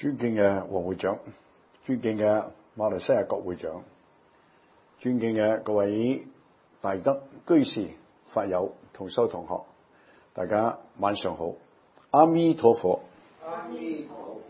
尊敬嘅黃會長，尊敬嘅馬來西亞國會長，尊敬嘅各位大德居士、法友、同修同學，大家晚上好。阿彌陀佛。 阿彌陀佛。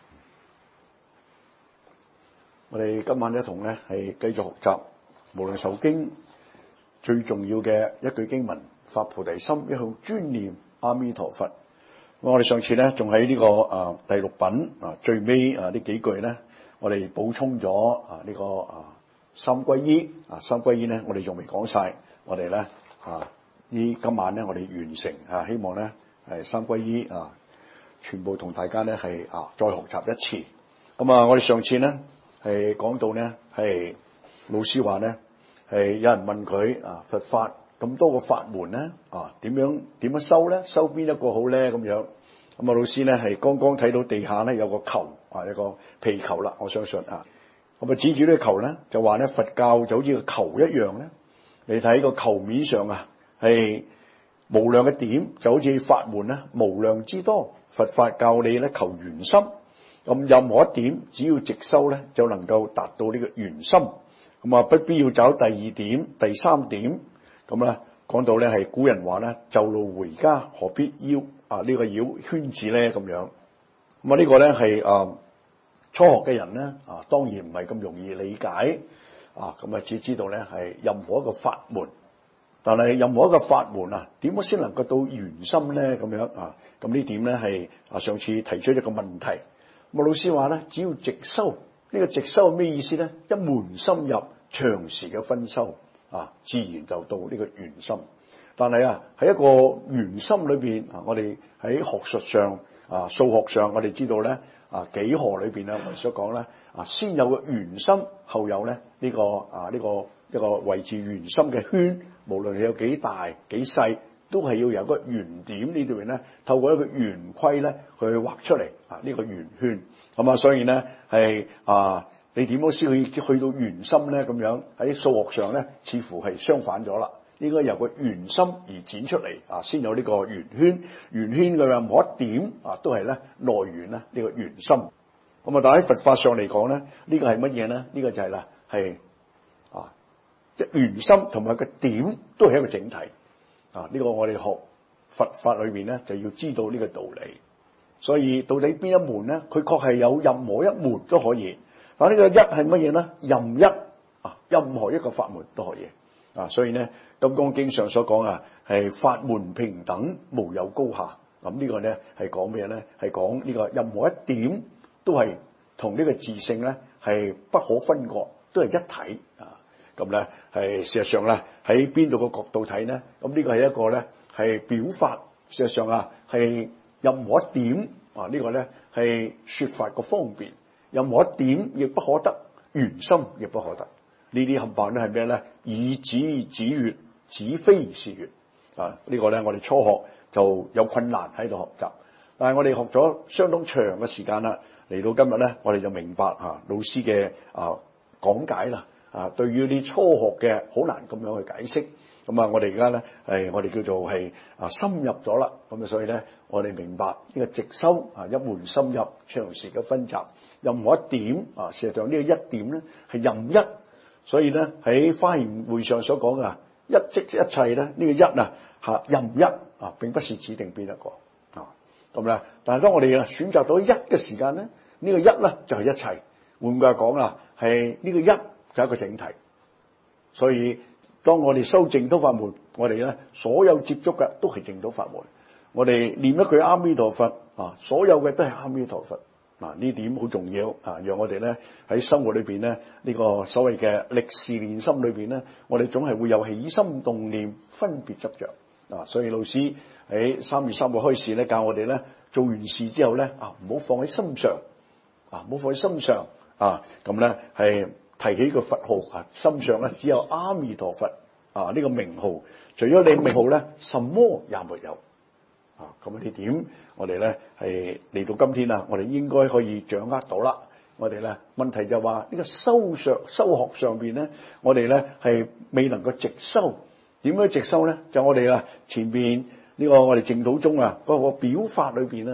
我哋今晚一同咧係繼續學習無量壽經最重要嘅一句經文，發菩提心，一向專念阿彌陀佛。我哋上次咧仲喺呢個第六品最尾呢幾句咧，我哋補充咗呢個三皈依三皈依咧，我哋仲未講晒，我哋咧今晚咧我哋完成希望咧係三皈依全部同大家咧係再學習一次。咁我哋上次咧係講到咧係老師話咧係有人問佢佛法咁多個法門咧點樣修咧？修邊一個好咧？咁樣咁老師咧係剛剛睇到地下咧有個球一個皮球啦，我相信咁指住呢個球咧就話咧佛教就好似個球一樣咧，你睇個球面上係無量嘅點，就好似法門咧無量之多。佛法教你咧求圓心，咁任何一點只要直修咧就能夠達到呢個圓心，咁不必要找第二點、第三點。咁咧講到咧係古人話咧就路回家何必繞呢個繞圈子咧咁樣。咁呢個咧係初學嘅人咧當然唔係咁容易理解咁只知道咧係任何一個法門，但係任何一個法門點樣先能夠到圓心咧咁樣咁呢點咧係上次提出一個問題。咁老師話咧只要直修，呢個直修係咩意思咧？一門深入，長時嘅分修自然就到呢個圓心。但係喺一個圓心裏邊我哋喺學術上數學上我哋知道咧幾何裏邊我哋所講咧先有個圓心，後有咧呢個一個位置圓心嘅圈，無論你有幾大幾細，都係要有個圓點呢度邊咧，透過一個圓規咧去畫出嚟呢個圓圈。咁所以咧係你點樣先可以去到圓心咧？咁樣喺數學上咧似乎係相反咗啦。應該由個圓心而展出嚟先有呢個圓圈。圓圈嘅任何一點都係咧內圓呢個圓心。咁但喺佛法上嚟講咧，呢個係乜嘢咧？呢個就係啦係一圓心同埋個點都係一個整體。呢個我哋學佛法裏面咧就要知道呢個道理。所以到底邊一門咧？佢確係有任何一門都可以。但呢個一係乜嘢咧？任一任何一個法門都可以。所以咧《金剛經》上所講係法門平等，無有高下。咁呢個咧係講咩咧？係講呢個任何一點都係同呢個自性咧係不可分割，都係一體。咁咧係事實上咧喺邊度個角度睇咧？咁呢個係一個咧係表法。事實上係任何一點呢個咧係說法個方便。任何一點亦不可得，圓心亦不可得。呢啲冚唪唥咧係咩咧？以指指月，指非是月。呢個咧我哋初學就有困難喺度學習，但係我哋學咗相當長嘅時間啦，嚟到今日咧我哋就明白老師嘅講解啦。對於啲初學嘅好難咁樣去解釋。咁我哋而家咧我哋叫做係深入咗啦。咁所以咧我哋明白呢個直修一門深入，長時嘅分集。任何一點事實上呢個一點咧係任一。所以咧喺華嚴會上所講一即一切咧，呢個一任一並不是指定邊一個咁咧。但係當我哋選擇到一嘅時間咧，呢個一咧就係一切。換句話講係呢個一就係一個整體。所以當我哋修淨土法門，我哋咧所有接觸嘅都係淨土法門。我哋念一句阿彌陀佛所有嘅都係阿彌陀佛。呢點好重要讓我哋咧喺生活裏邊咧呢個所謂嘅歷事練心裏邊咧，我哋總係會有起心動念、分別執着所以老師喺3月3號開始咧教我哋咧做完事之後咧唔好放喺心上唔好放喺心上咁咧係提起個佛號心上咧只有阿彌陀佛呢個名號，除咗你名號咧，什麼也沒有。咁呢點我哋咧係嚟到今天我哋應該可以掌握到啦。我哋咧問題就話呢個修學上邊咧，我哋咧係未能夠直修。點樣直修咧？就我哋前邊呢個我哋淨土宗嗰個表法裏邊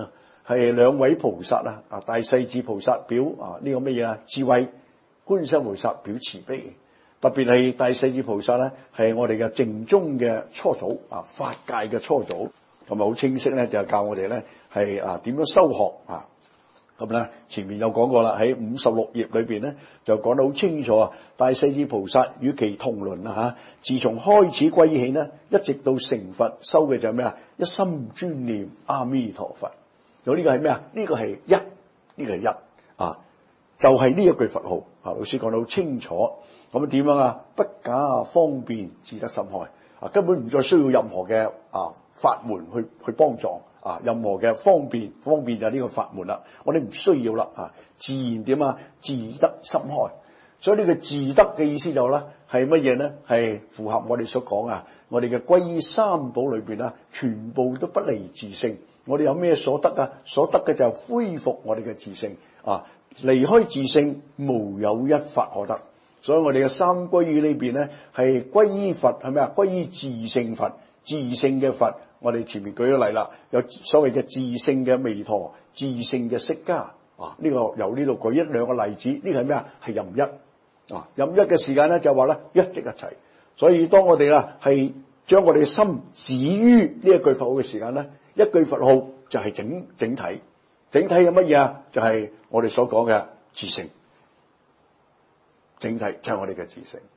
係兩位菩薩啊，大勢至菩薩表呢個乜嘢啊？智慧，觀世音菩薩表慈悲。特別係大勢至菩薩咧，係我哋嘅淨宗嘅初祖啊，法界嘅初祖，同埋好清晰咧，就係教我哋咧係點樣修學啊。咁咧前面有講過啦，喺56頁裏邊咧就講得好清楚啊。大勢至菩薩與其同倫自從開始歸起呢，一直到成佛修嘅就係咩啊？一心專念阿彌陀佛。有呢個係咩啊？呢個係一，呢個係一啊，就係呢一句佛號啊。老師講得好清楚。咁點樣啊？不假方便，自得心開啊！根本唔再需要任何嘅法門去幫助啊！任何嘅方便就係呢個法門啦。我哋唔需要啦啊！自然點啊？自得心開。所以呢個自得嘅意思就咧係乜嘢咧？係符合我哋所講啊！我哋嘅皈依三寶裏邊全部都不離自性。我哋有咩所得啊？所得嘅就係恢復我哋嘅自性啊！離開自性，無有一法可得。所以我哋嘅三皈依呢邊咧，係皈依佛係咩啊？皈依自性佛，自性嘅佛。我哋前面舉咗例啦，有所謂嘅自性嘅彌陀，自性嘅釋迦啊。呢個由呢度舉一兩個例子，呢個係咩啊？係任一啊。任一嘅時間咧就話咧一即一齊。所以當我哋係將我哋嘅心止於呢一句佛號嘅時間咧，一句佛號就係整體。整體有乜嘢啊？就係我哋所講嘅自性。整體就係我哋嘅自性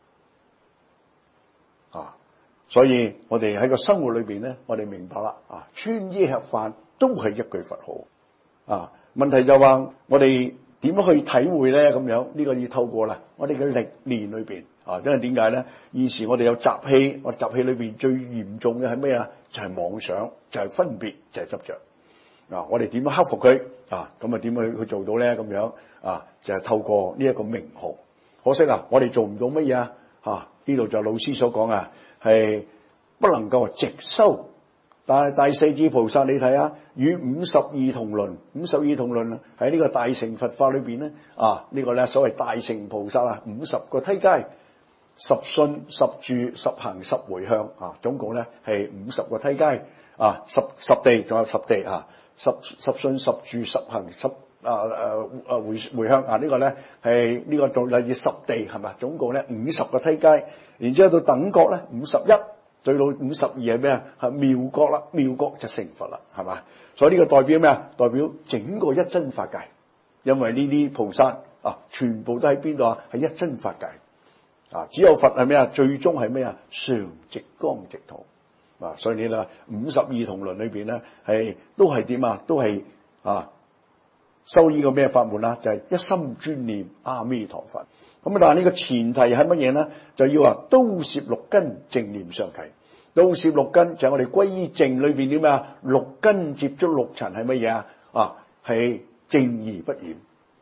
啊，所以我哋喺個生活裏邊咧，我哋明白啦啊，穿衣吃飯都係一句佛號啊。問題就話我哋點樣去體會咧？咁樣呢個要透過啦，我哋嘅歷練裏邊啊，因為點解咧？現時我哋有習氣，我習氣裏邊最嚴重嘅係咩啊？就係妄想，就係分別，就係執着啊。我哋點樣克服佢啊？咁啊點樣去做到咧？咁樣啊，就係透過呢一個名號。可惜我哋做唔到乜嘢啊？呢度就老師所講係不能夠直修。但係大勢至菩薩你睇下，與52同倫，52同倫喺呢個大乘佛法裏邊咧呢個咧所謂大乘菩薩50個梯階，10信10住10行10迴向總共咧係50個梯階十地仲有10地10信10住10行10回向呢個咧係呢個做例如10地係咪？總共咧50個梯階，然之後到等覺咧51，最到52係咩啊？係妙覺啦，妙覺就成佛啦，係嘛？所以呢個代表咩啊？代表整個一真法界，因為呢啲菩薩全部都喺邊度啊？係一真法界只有佛係咩啊？最終係咩啊？常寂光寂土所以你啦52同倫裏邊咧係都係點啊？都係修呢個咩法門就係一心專念阿彌陀佛。咁但係呢個前提係乜嘢咧？就要都攝六根淨念相繼。都攝六根就係我哋歸依淨裏邊點啊？六根接觸六塵係乜嘢啊？係淨而不染。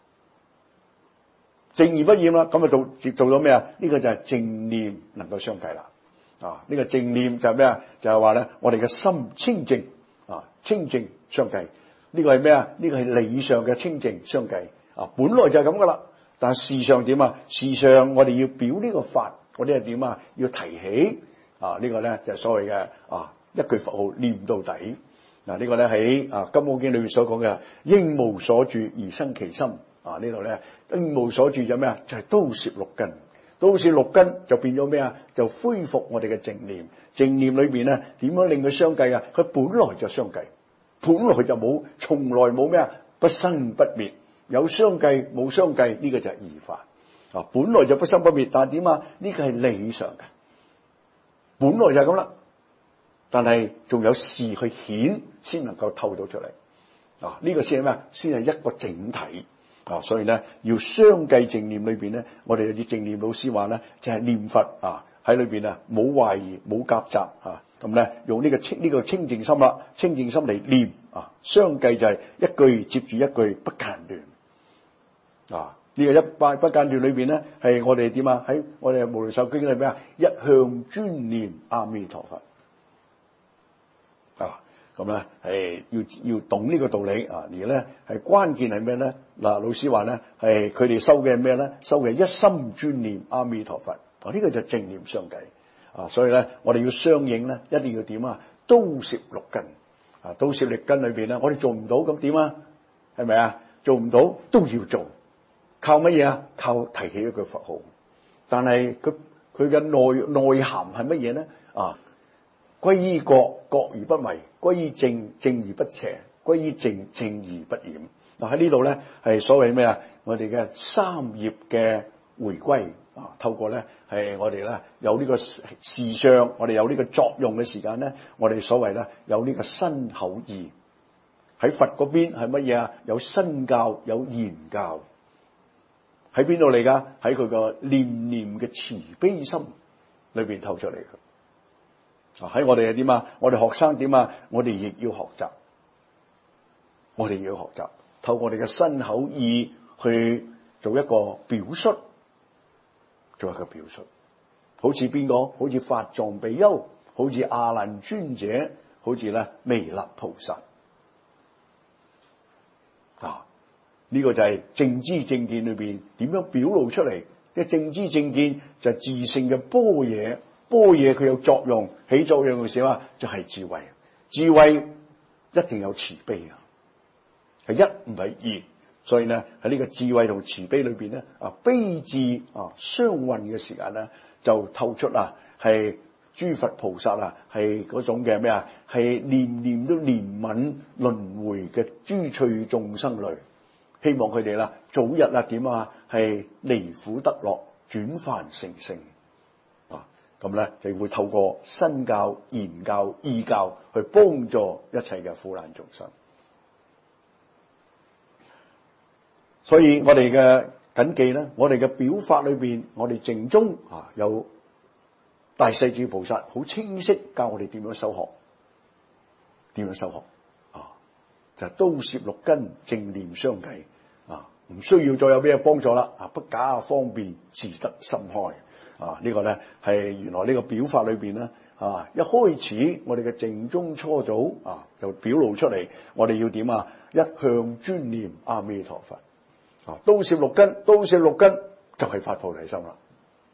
淨而不染啦，咁做咗咩啊？呢個就係淨念能夠相繼啦。呢個淨念就係咩啊？就係話咧，我哋嘅心清淨清淨相繼。呢個係咩啊？呢個係理上嘅清淨相繼本來就係咁噶啦。但係事上點啊？事上我哋要表呢個法，我哋係點啊？要提起呢個咧就係所謂嘅一句佛號念到底。呢個咧喺《金剛經》裏面所講嘅應無所住而生其心呢度咧應無所住就咩啊？就係都攝六根。都攝六根就變咗咩啊？就恢復我哋嘅淨念。淨念裏邊咧點樣令佢相繼啊？佢本來就相繼。本來就冇，從來冇咩啊？不生不滅，有相繼冇相繼，呢個就係二法本來就不生不滅，但係點啊？呢個係理想嘅，本來就係咁啦。但係仲有事去顯，先能夠透到出嚟呢個先係咩啊？先係一個整體所以咧要相繼淨念裏邊咧，我哋有啲淨念老師話咧，就係念佛喺裏邊冇懷疑冇夾雜咁咧用呢個清淨心啦，清淨心嚟念相繼就係一句接住一句不間斷呢個不間斷裏邊咧係我哋點啊？喺我哋無量壽經裏邊一向專念阿彌陀佛咁咧係要懂呢個道理而咧係關鍵係咩咧？老師話咧係佢哋修嘅咩咧？修嘅一心專念阿彌陀佛呢個就係淨念相繼所以咧我哋要相應咧一定要點啊？都攝六根都攝力根裏邊咧，我哋做唔到咁點啊？係咪啊？做唔到都要做，靠乜嘢啊？靠提起一句佛號。但係佢嘅內涵係乜嘢咧？歸依國，國而不迷；歸依正，正而不邪；歸依正，正而不染。喺呢度咧係所謂咩啊？我哋嘅三業嘅回歸透過咧係我哋咧有呢個事相，我哋有呢個作用嘅時間咧，我哋所謂咧有呢個身口意。喺佛嗰邊係乜嘢啊？有身教，有言教。喺邊度嚟噶？喺佢個念念嘅慈悲心裏邊透出嚟嘅。喺我哋係點啊？我哋學生點啊？我哋亦要學習，我哋要學習，透過我哋嘅身口意去做一個表述，做一個表述。好似邊個？好似法藏比丘，好似阿難尊者，好似咧彌勒菩薩。呢個就係正知正見裏邊點樣表露出嚟？即係正知正見就係自性嘅般若，般若佢有作用，起作用嘅時候就係智慧。智慧一定有慈悲啊，係一唔係二。所以咧喺呢個智慧同慈悲裏邊咧，悲智相混嘅時間咧，就透出係諸佛菩薩係嗰種嘅咩啊？係念念都憐憫輪迴嘅諸趣眾生類。希望佢哋早日點係離苦得樂，轉凡成聖咁咧就會透過身教、言教、意教去幫助一切嘅苦難眾生。所以我哋嘅謹記咧，我哋嘅表法裏邊，我哋淨宗有大勢至菩薩好清晰教我哋點樣修學，點樣修學就係都攝六根，正念相繼。唔需要再有咩幫助啦！不假方便，自得心開。呢個咧係原來呢個表法裏邊咧一開始我哋嘅淨宗初祖就表露出嚟，我哋要點一向專念阿彌陀佛。都攝六根，都攝六根就係發菩提心啦。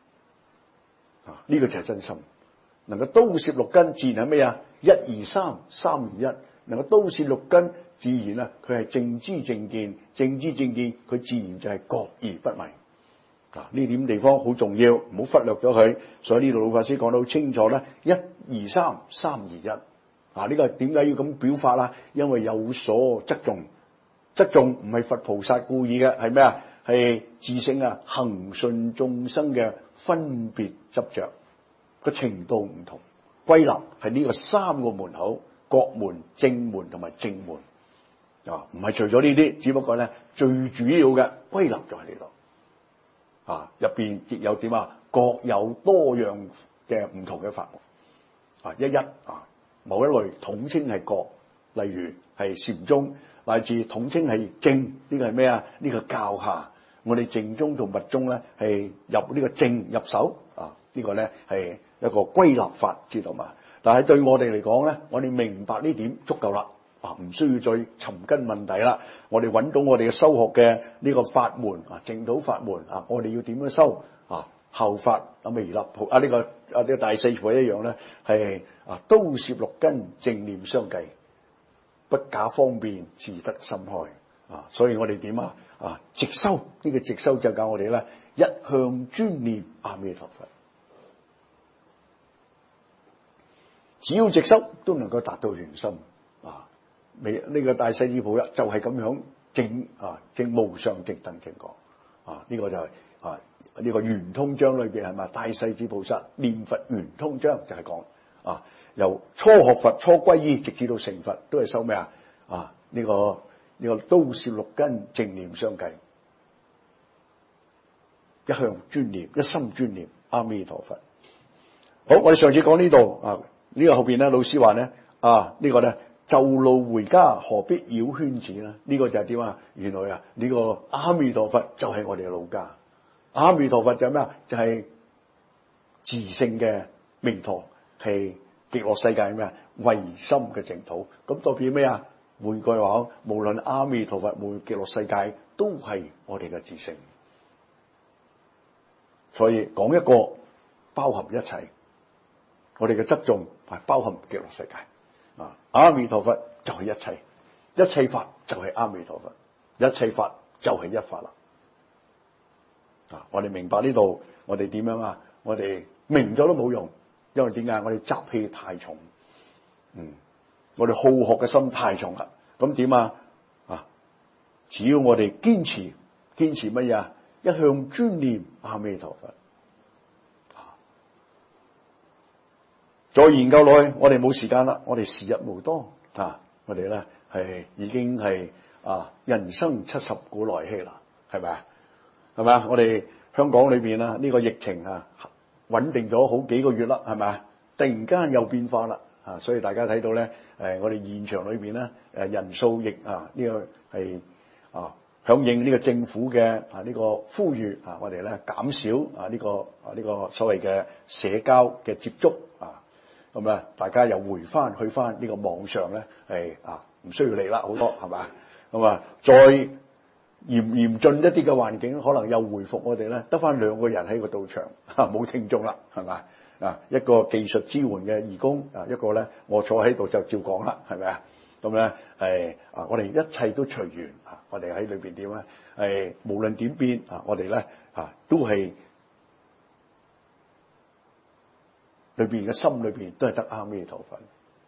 呢個就係真心。能夠都攝六根，自然係咩啊？一二三，三二一。能夠都攝六根，自然佢係正知正見，正知正見佢自然就係覺而不迷。呢點地方好重要，唔好忽略咗佢。所以呢度老法師講得好清楚咧，一二三，三二一。呢個點解要咁表法啦？因為有所側重，側重唔係佛菩薩故意嘅，係咩啊？係自性恆順眾生嘅分別執着個程度唔同，歸納係呢個三個門口。國門、正門同埋正門唔係除咗呢啲，只不過咧最主要嘅歸納就喺呢度入邊亦有點各有多樣嘅唔同嘅法門某一類統稱係國，例如係禪宗，乃至統稱係正，呢個係咩啊？呢個教下我哋淨宗同密宗咧係入呢個正入手呢個咧係一個歸納法，知道嘛？但係對我哋嚟講咧，我哋明白呢點足夠啦，唔需要再尋根問底啦。我哋揾到我哋嘅修學嘅呢個法門淨土法門我哋要點樣修後法彌勒菩呢個大勢至菩一樣咧，係都攝六根，正念相繼，不假方便，自得心開所以我哋點直修呢個直修就教我哋咧一向專念阿彌陀佛。只要直修都能夠達到圓心呢個大勢至菩薩就係咁樣正無上正等正覺呢個就係呢個圓通章裏邊係咪大勢至菩薩念佛圓通章就係講由初學佛初歸依直至到成佛都係修咩呢個都攝六根，正念相繼，一向專念，一心專念阿彌陀佛。好，我哋上次講呢度呢個後邊咧，老師話咧呢個咧就路回家，何必繞圈子咧？呢個就係點啊？原來呢個阿彌陀佛就係我哋嘅老家。阿彌陀佛就係咩啊？就係自性嘅彌陀，係極樂世界咩啊？唯心嘅淨土。咁代表咩啊？換句話，無論阿彌陀佛，無論極樂世界，都係我哋嘅自性。所以講一個包含一切，我哋嘅側重係包含極樂世界。阿彌陀佛就係一切，一切法就係阿彌陀佛，一切法就係一法啦。我哋明白呢度，我哋點樣啊？我哋明咗都冇用，因為點解？我哋習氣太重，我哋好學嘅心太重啦。咁點啊？只要我哋堅持乜嘢啊？一向專念阿彌陀佛。再研究落去，我哋冇時間啦，我哋時日無多我哋咧係已經係人生70古來稀啦，係咪啊？係咪啊？我哋香港裏邊呢個疫情穩定咗好幾個月啦，係咪啊？突然間又變化啦所以大家睇到咧我哋現場裏邊咧人數亦呢個係響應呢個政府嘅呢個呼籲我哋咧減少呢個所謂嘅社交嘅接觸咁咧大家又去翻呢個網上咧係唔需要嚟啦，好多係咪？咁再嚴峻一啲嘅環境，可能又回復我哋咧得翻2個人喺個道場冇聽眾啦，係咪？一個技術支援嘅義工一個咧我坐喺度就照講啦，係咪啊？咁咧我哋一切都隨緣我哋喺裏邊點咧無論點變我哋咧都係裏邊嘅心裏邊都係得阿彌陀佛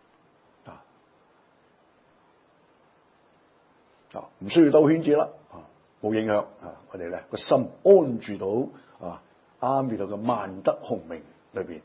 唔需要兜圈子啦冇影響我哋咧個心安住到阿彌陀嘅萬德洪名裏邊。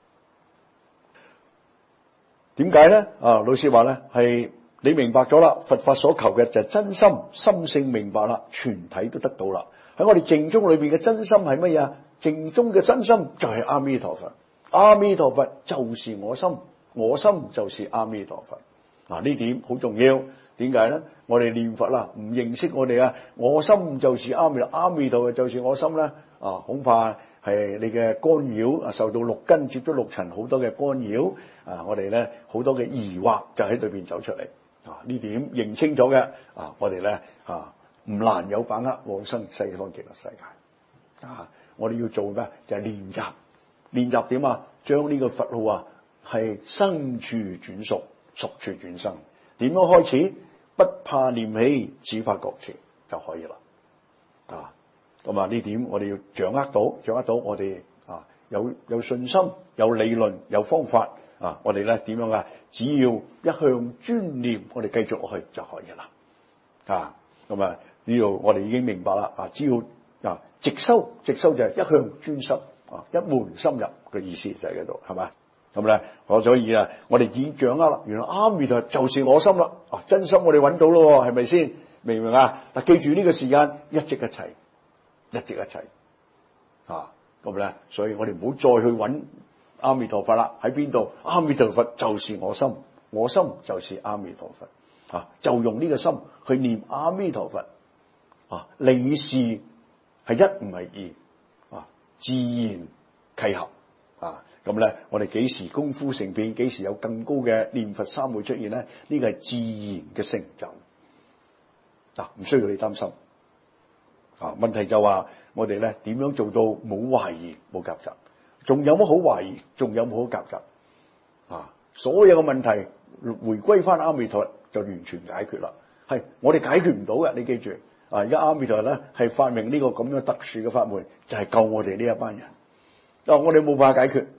點解咧？老師話咧係你明白咗啦，佛法所求嘅就係真心，心性明白啦，全體都得到啦。喺我哋淨中裏邊嘅真心係乜嘢？淨中嘅真心就係阿彌陀佛，阿彌陀佛就是我心，我心就是阿彌陀佛。呢點好重要。點解咧？我哋念佛啦，唔認識我哋我心就是阿彌陀，阿彌陀佛就是我心咧恐怕係你嘅干擾受到6根接觸6塵好多嘅干擾我哋咧好多嘅疑惑就喺裏邊走出嚟呢點認清咗嘅我哋咧唔難有把握往生西方極樂世界我哋要做咩？就係練習點將呢個佛號係生處轉熟，熟處轉生。點樣開始？不怕念起，只怕覺遲就可以啦咁呢點我哋要掌握到我哋有信心，有理論，有方法我哋咧點樣只要一向專念，我哋繼續落去就可以啦咁呢度我哋已經明白啦只要直修就係一向專修一門深入嘅意思就喺嗰度，係咪？咁咧所以我哋已經掌握啦，原來阿彌陀就是我心啦真心我哋揾到咯，係咪先？明唔明但記住呢個時間一直一齊咁咧，所以我哋唔好再去揾阿彌陀佛啦。喺邊度？阿彌陀佛就是我心，我心就是阿彌陀佛就用呢個心去念阿彌陀佛理事係一唔係二自然契合咁咧我哋幾時功夫成片，幾時有更高嘅念佛三昧出現咧？呢個係自然嘅成就唔需要你擔心問題就話我哋咧點樣做到冇懷疑冇夾雜？仲有乜好懷疑？仲有冇好夾雜所有嘅問題回歸翻阿彌陀就完全解決啦。係我哋解決唔到嘅，你記住而家阿彌陀咧係發明呢個咁樣特殊嘅法門，就係救我哋呢一班人。我哋冇辦法解決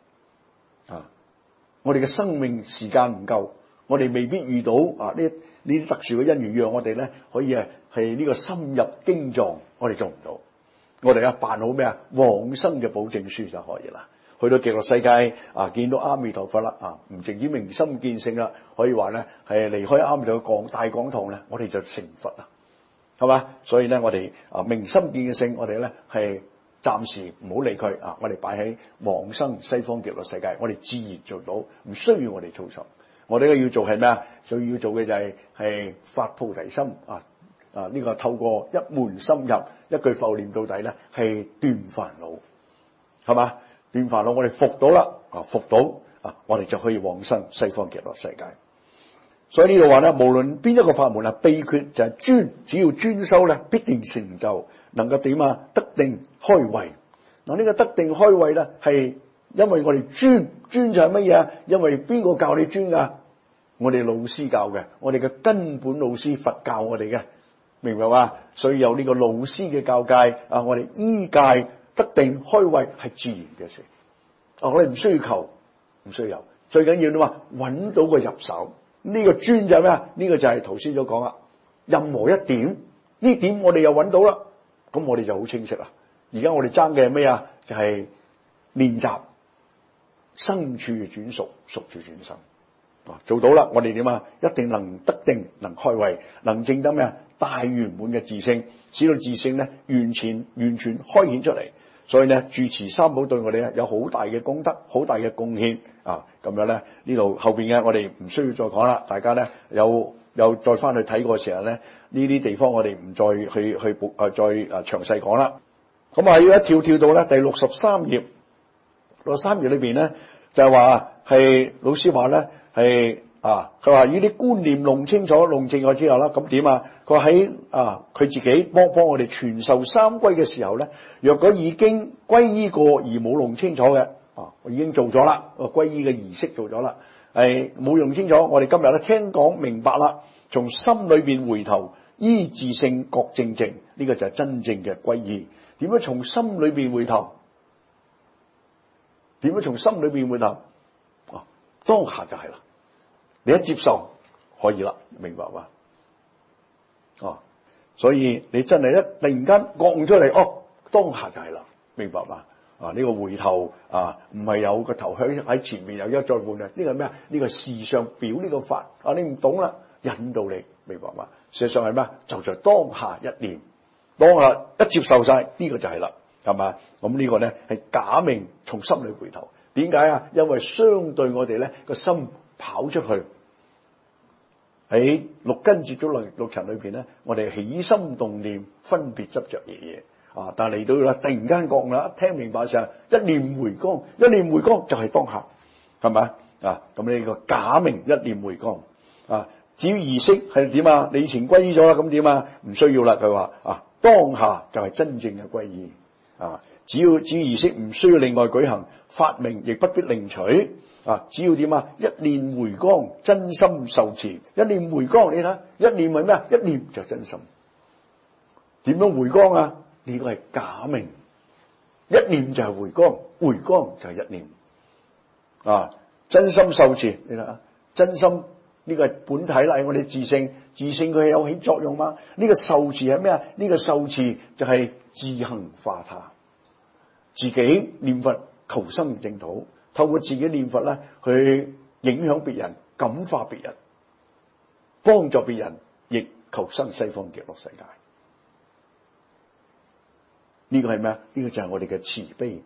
我哋嘅生命時間唔夠，我哋未必遇到呢啲特殊嘅因緣，讓我哋咧可以係呢個深入經藏，我哋做唔到。我哋辦好咩往生嘅保證書就可以啦。去到極樂世界見到阿彌陀佛啦唔淨止明心見性啦，可以話咧係離開阿彌陀嘅大講堂咧，我哋就成佛啦，係嘛？所以咧我哋明心見性，我哋咧係暫時唔好理佢我哋擺喺往生西方極樂世界，我哋自然做到，唔需要我哋操心。我哋要做係咩最要做嘅就係發菩提心呢個透過一門深入，一句佛念到底咧，係斷煩惱，係嘛？斷煩惱，我哋服到啦，服到我哋就可以往生西方極樂世界。所以呢度話咧，無論邊一個法門秘訣就係專，只要專修咧，必定成就，能夠點得定開慧。呢個得定開慧咧，係因為我哋專就係乜嘢？因為邊個教你專噶？ 我哋老師教嘅，我哋嘅根本老師佛教我哋嘅，明白嘛？所以有呢個老師嘅教誡啊，我哋依戒得定開慧係自然嘅事。我哋唔需要求，唔需要有，最緊要你話揾到個入手。呢個專就係咩啊？呢個就係頭先所講啦。任何一點，呢點我哋又揾到啦，咁我哋就好清晰啦。而家我哋爭嘅係咩啊？就係練習生處轉熟，熟處轉生。做到啦，我哋點啊？一定能得定，能開慧，能證得咩啊？大圓滿嘅自性，使到自性咧完全開顯出嚟。所以咧，住持三寶對我哋咧有好大嘅功德，好大嘅貢獻啊！咁樣咧，呢度後邊嘅我哋唔需要再講啦。大家咧有再翻去睇過嘅時候咧，呢啲地方我哋唔再去再詳細講啦。咁啊，要一跳到咧第63頁，63頁裏邊咧就係話係老師話咧係佢話呢啲觀念弄清楚之後啦，咁點啊？佢話喺佢自己幫我哋傳授三歸嘅時候咧，若果已經歸依過而冇弄清楚嘅，我已經做咗啦，歸依嘅儀式做咗啦，係冇弄清楚。我哋今日咧聽講明白啦，從心裏邊回頭依自性覺正正，呢個就係真正嘅歸依。點樣從心裏邊回頭？點樣從心裏邊回頭？當下就係啦。你一接受可以啦，明白嘛？所以你真係突然間覺悟出嚟，當下就係啦，明白嘛？呢個回頭唔係有個頭喺前面又一再換嘅，呢個係咩啊？呢個事上表呢個法你唔懂啦，引導你明白嘛？事實上係咩？就在當下一念，當下一接受晒呢個就係啦，係嘛？咁呢個咧係假名從心裏回頭，點解啊？因為相對我哋咧個心跑出去喺六根接觸六塵裏邊咧，我哋起心動念分別執着嘢但係嚟到啦，突然間覺啦，聽明白成一念回光，一念回光就係當下，係咪咁呢個假名一念回光至於儀式係點啊？你以前歸依咗啦，咁點啊？唔需要啦。佢話當下就係真正嘅歸依只要儀式唔需要另外舉行，法名亦不必另取只要點啊？一念回光，真心受持。一念回光，你睇一念係咩啊？一念就真心。點樣回光啊？呢個係假名，一念就係回光，回光就係一念真心受持。你睇真心呢個係本體啦，係我哋自性，自性佢係有起作用嘛？呢個受持係咩啊？呢個受持就係自行化他，自己念佛求生淨土。透過自己念佛咧，去影響別人，感化別人，幫助別人，亦求生西方極樂世界。呢個係咩啊？呢個就係我哋嘅慈悲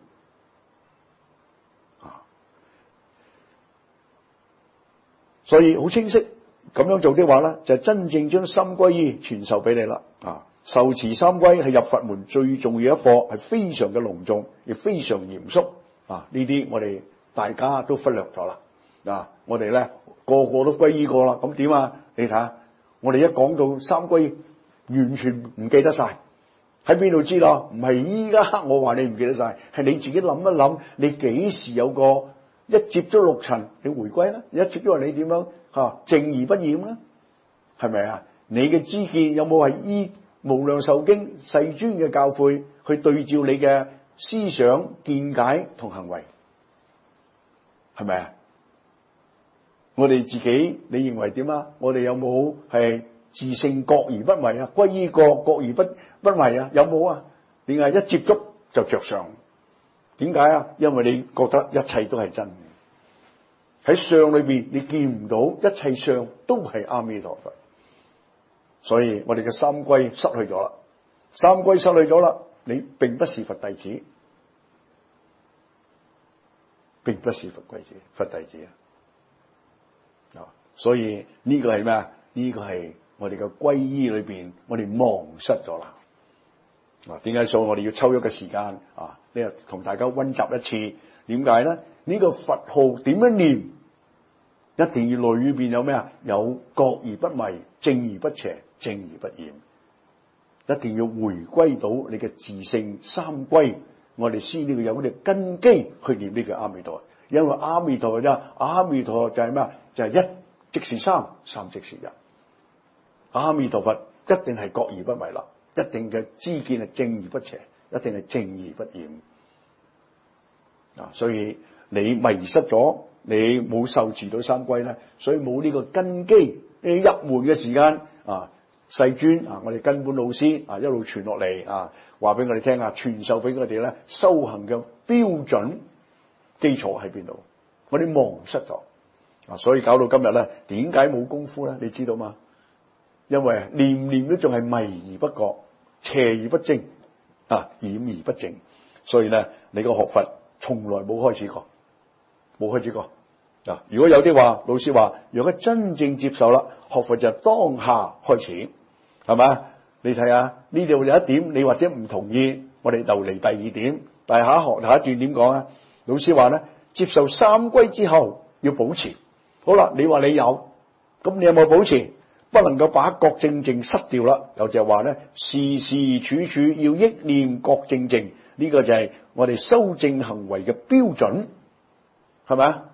所以好清晰咁樣做的話咧，就係真正將三歸依傳授俾你啦受持三歸係入佛門最重要一課，係非常嘅隆重，亦非常嚴肅呢啲我哋大家都忽略咗啦我哋咧個個都歸依過啦，咁點啊？你睇下，我哋一講到三歸依，完全唔記得晒，喺邊度知啦？唔係依家我話你唔記得晒，係你自己諗一諗，你幾時有個一接觸六塵你回歸咧？一接觸你點樣靜而不染咧？係咪啊？你嘅知見有冇係依無量壽經世尊嘅教誨去對照你嘅思想見解同行為？係咪啊？我哋自己你認為點啊？我哋有冇係自性覺而不為啊？歸依覺而不為啊？有冇啊？點解一接觸就着相？點解啊？因為你覺得一切都係真嘅，喺相裏邊你見唔到一切相都係阿彌陀佛，所以我哋嘅三歸失去咗啦。三歸失去咗啦，你並不是佛弟子，並不是佛弟子所以呢個係咩啊？呢個係我哋嘅歸依裏邊，我哋忘失咗啦。點解所以我哋要抽一個時間呢同大家溫習一次？點解咧？呢個佛號點樣念？一定要裏邊有咩啊？有覺而不迷，正而不邪，正而不染。一定要回歸到你嘅自性三歸，我哋先呢個有啲根基去念呢個阿彌陀。因為阿彌陀就係咩啊？就係一即是三，三即是一。阿彌陀佛一定係各而不迷立，一定嘅知見係正而不邪，一定係正而不染。所以你迷失咗，你冇受持到三歸咧，所以冇呢個根基。你入門嘅時間世尊我哋根本老師一路傳落嚟話俾我哋聽傳授俾我哋咧修行嘅標準基礎喺邊度？我哋忘失咗所以搞到今日咧，點解冇功夫咧？你知道嗎？因為念念都仲係迷而不覺，邪而不正染而不正，所以咧你個學佛從來冇開始過，冇開始過。如果有啲話，老師話，如果真正接受啦，學佛就當下開始，係嘛？你睇下呢度有一點，你或者唔同意，我哋就嚟第二點。但係下一段點講啊？老師話咧，接受三歸之後要保持。好啦，你話你有，咁你有冇保持？不能夠把覺正淨失掉啦。有就係話咧，時時處處要憶念覺正淨，呢個就係我哋修正行為嘅標準，係咪啊？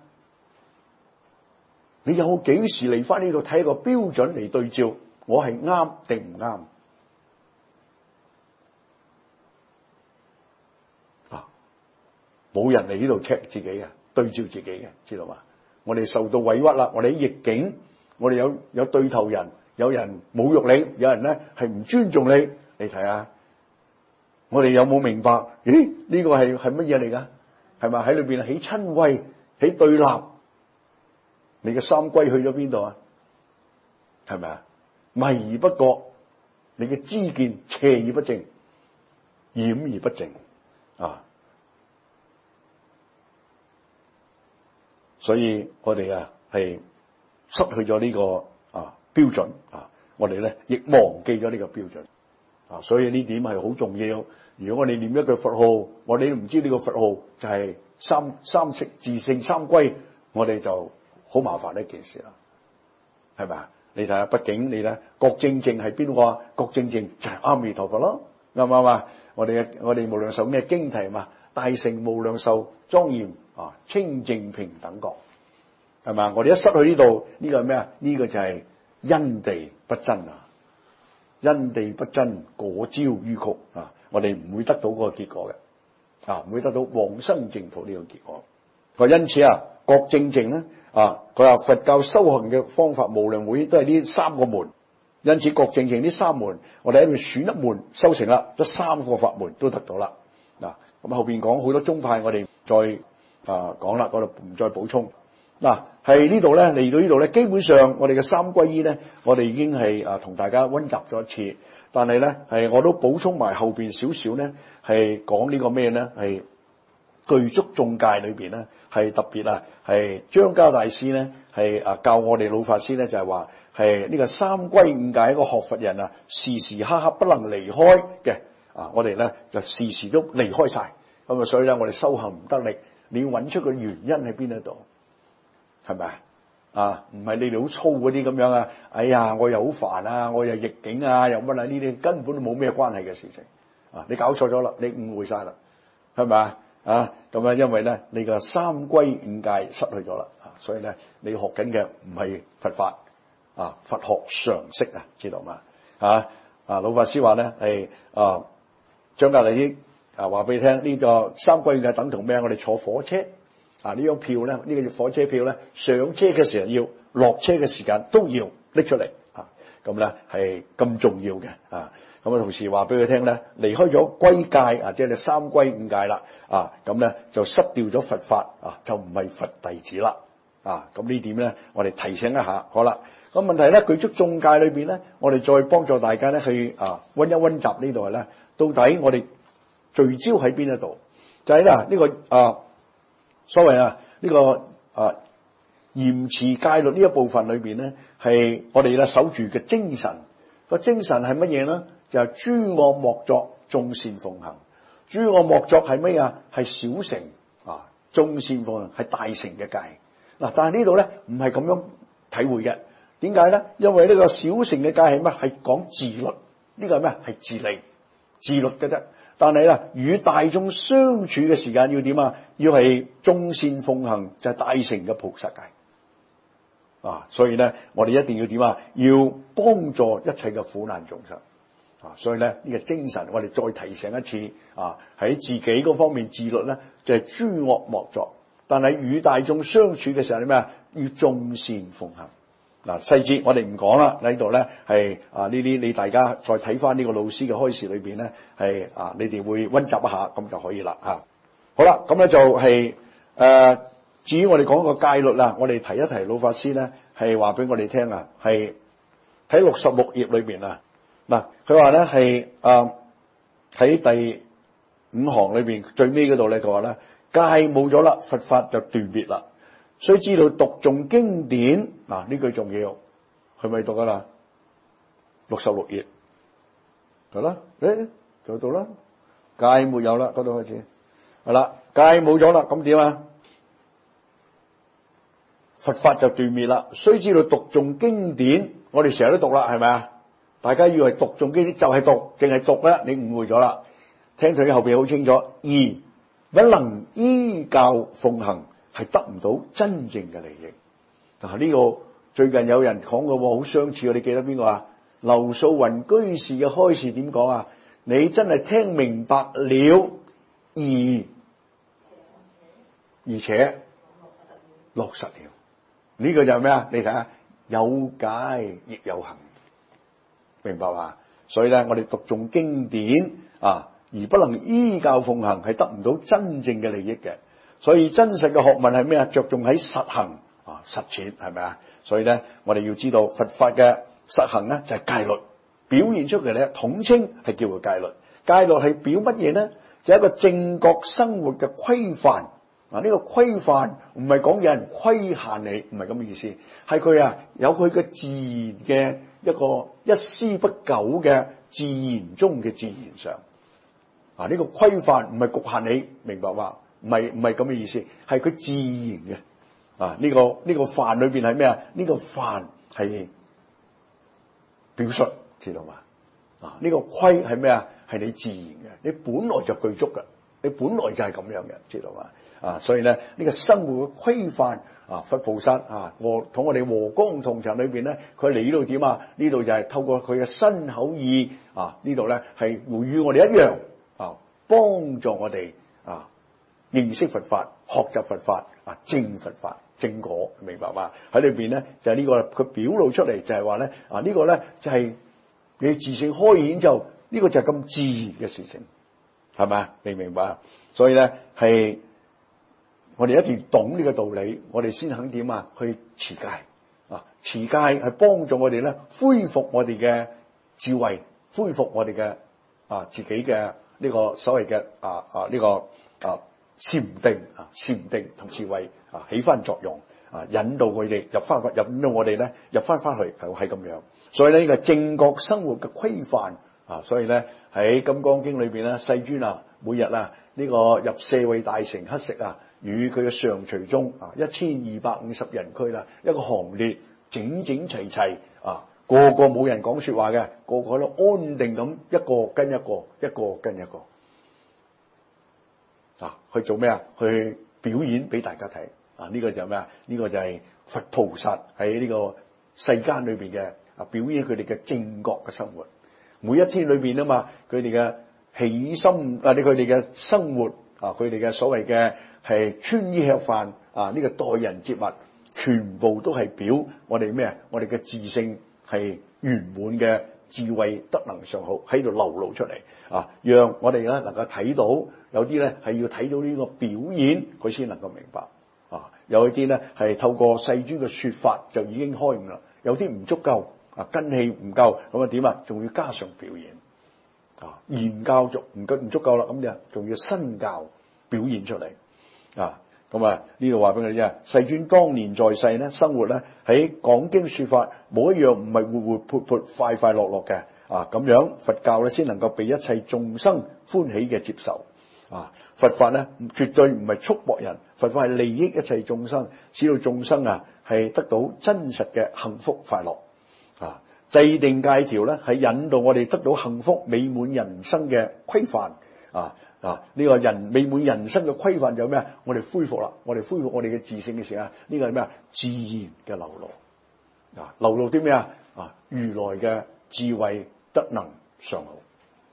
你有幾時嚟翻呢度睇個標準嚟對照，我係啱定唔啱？冇人嚟呢度 check 自己嘅，對照自己嘅，知道嘛？我哋受到委屈啦，我哋喺逆境，我哋有對頭人，有人侮辱你，有人咧係唔尊重你，你睇下，我哋有冇明白？咦，呢個係乜嘢嚟噶？係咪喺裏邊起親畏，起對立？你嘅三歸去咗邊度啊？係咪啊？迷而不覺，你嘅知見邪而不正，染而不正所以我哋係失去咗呢個標準我哋咧亦忘記咗呢個標準所以呢點係好重要。如果我哋念一句佛號，我哋都唔知呢個佛號就係三識自性三歸，我哋就好麻煩一件事啦，係咪啊？你睇下，畢竟你咧覺正淨係邊個啊？覺正淨就係阿彌陀佛咯，啱唔啱啊？我哋無量壽咩經題嘛？大乘無量壽莊嚴清淨平等覺，係咪啊？我哋一失去呢度，呢個係咩啊？呢個就係因地不真因地不真，果招於曲我哋唔會得到嗰個結果嘅，唔會得到往生淨土呢個結果。因此覺正淨咧佢話佛教修行嘅方法無量會都係呢三個門，因此覺正淨呢三門，我哋喺度選一門修成啦，即三個法門都得到啦。咁後邊講好多宗派，我哋再講啦，嗰度唔再補充。係呢度咧，嚟到呢度咧，基本上我哋嘅三歸依咧，我哋已經係同大家溫習咗一次，但係咧係我都補充埋後邊少少咧，係講呢個咩咧？係具足眾戒裏邊咧，係特別係張家大師咧係教我哋老法師咧，就係話係呢個三歸五戒一個學佛人時時刻刻不能離開嘅我哋咧就時時都離開晒咁所以咧我哋修行唔得力，你要揾出個原因喺邊一度，係咪唔係你哋好粗嗰啲咁樣哎呀，我又好煩我又逆境又乜呢啲根本都冇咩關係嘅事情你搞錯咗啦，你誤會晒啦，係咪咁因為咧你個三歸五戒失去咗啦所以咧你學緊嘅唔係佛法佛學常識知道嘛老法師話咧係張家大師話俾你聽呢個三歸五戒等同咩？我哋坐火車呢張票咧，呢個火車票咧，上車嘅時候要，落車嘅時間都要拎出嚟咁咧係咁重要嘅咁同時話俾佢聽咧，離開咗歸戒即係三歸五戒啦咁咧就失掉咗佛法就唔係佛弟子啦咁呢點咧我哋提醒一下。好啦，咁問題咧具足眾戒裏邊咧，我哋再幫助大家咧去溫一溫習呢度咧，到底我哋聚焦喺邊一度？就係呢個所謂呢個嚴持戒律呢一部分裏邊咧，係我哋咧守住嘅精神。個精神係乜嘢咧？就係諸惡莫作，眾善奉行。諸惡莫作係乜嘢？係小乘眾善奉行係大乘嘅戒。但係呢度咧唔係咁樣體會嘅。點解咧？因為呢個小乘嘅戒係乜？係講自律。呢個係咩？係自利、自律嘅啫。但係與大眾相處嘅時間要點要係眾善奉行，就係大乘嘅菩薩戒。 所以咧我哋一定要點啊？要幫助一切嘅苦難眾生。所以咧呢個精神我哋再提醒一次喺自己嗰方面自律咧就係諸惡莫作，但係與大眾相處嘅時候係咩啊？要眾善奉行。細節我哋唔講啦，喺度咧係呢啲你大家再睇翻呢個老師嘅開示裏邊咧係你哋會溫習一下咁就可以啦嚇。好啦，咁咧就係至於我哋講個戒律啦，我哋提一提老法師咧係話俾我哋聽啊，係喺66頁裏邊啊。佢話咧係喺第5行裏邊最尾嗰度咧，佢話咧戒冇咗啦，佛法就斷滅啦。所以知道讀誦經典呢句重要，係咪讀噶啦？66頁係啦，就到啦，戒冇有啦，嗰度開始係啦，戒冇咗啦，咁點啊？佛法就斷滅啦。所以知道讀誦經典，我哋成日都讀啦，係咪啊？大家以為讀誦經典就係讀，淨係讀咧，你誤會咗啦。聽佢後邊好清楚，而不能依教奉行，係得唔到真正嘅利益。呢個最近有人講過喎，好相似，你記得邊個啊？劉素雲居士嘅開示點講啊？你真係聽明白了，而且落實了，呢個就係咩啊？你睇下，有戒亦有行。明白嘛？所以咧，我哋讀誦經典而不能依教奉行，係得唔到真正嘅利益嘅。所以真實嘅學問係咩啊？着重喺實行實踐，係咪啊？所以咧，我哋要知道佛法嘅實行咧就係戒律，表現出嚟咧統稱係叫做戒律。戒律係表乜嘢咧？就係一個正覺生活嘅規範。呢個規範唔係講有人規限你，唔係咁嘅意思，係佢有佢嘅自然嘅一個一絲不苟嘅自然中嘅自然上。呢個規範唔係局限你，明白嘛？唔係咁嘅意思，係佢自然嘅。呢個範裏邊係咩啊？呢個範係表述，知道嘛？呢個規係咩啊？係你自然嘅，你本來就具足嘅，你本來就係咁樣嘅，知道嘛？所以咧呢個生活嘅規範佛菩薩同我哋和光同塵裏邊咧，佢嚟呢度點啊？呢度就係透過佢嘅身口意呢度咧係會與我哋一樣幫助我哋認識佛法、學習佛法證佛法、證果，明白嘛？喺裏邊咧就係呢個佢表露出嚟就係話咧呢個咧就係你自性開顯之後，呢個就係咁自然嘅事情，係咪啊？你明白？所以咧係。我哋一定要懂呢個道理，我哋先肯點去持戒持戒係幫助我哋咧恢復我哋嘅智慧，恢復我哋嘅自己嘅呢個所謂嘅呢個禪定同智慧起翻作用引導佢哋引導我哋咧入翻去係咁樣。所以咧呢個正覺生活嘅規範所以咧喺《金剛經》裏邊咧，世尊每日呢個入舍衛大城乞食與佢嘅上隨中1250人俱啦，一個行列整整齊齊個個冇人講說話嘅，個個都安定咁一個跟一個，一個跟一個去做咩啊？去表演俾大家睇呢個就係咩啊？呢個就係佛菩薩喺呢個世間裏邊嘅表演佢哋嘅正覺嘅生活。每一天裏邊啊嘛，佢哋嘅起心佢哋嘅生活佢哋嘅所謂嘅係穿衣吃飯呢個待人接物，全部都係表我哋咩啊？我哋嘅自性係圓滿嘅智慧德能上好喺度流露出嚟讓我哋咧能夠睇到。有啲咧係要睇到呢個表演，佢先能夠明白有一啲咧係透過世尊嘅說法就已經開悟啦。有啲唔足夠根氣唔夠，咁點啊？仲要加上表演言教唔足夠啦，咁就仲要身教表現出嚟咁呢度話俾你知世尊當年在世咧生活咧喺講經說法，冇一樣唔係活活潑潑快快樂樂嘅咁樣佛教咧先能夠被一切眾生歡喜嘅接受佛法咧絕對唔係束縛人，佛法係利益一切眾生，使到眾生係得到真實嘅幸福快樂制定戒條咧係引導我哋得到幸福美滿人生嘅規範呢個美滿人生嘅規範就咩啊？我哋恢復啦，我哋恢復我哋嘅自性嘅時候呢個係咩啊？自然嘅流露流露啲咩啊？如來嘅智慧德能上好。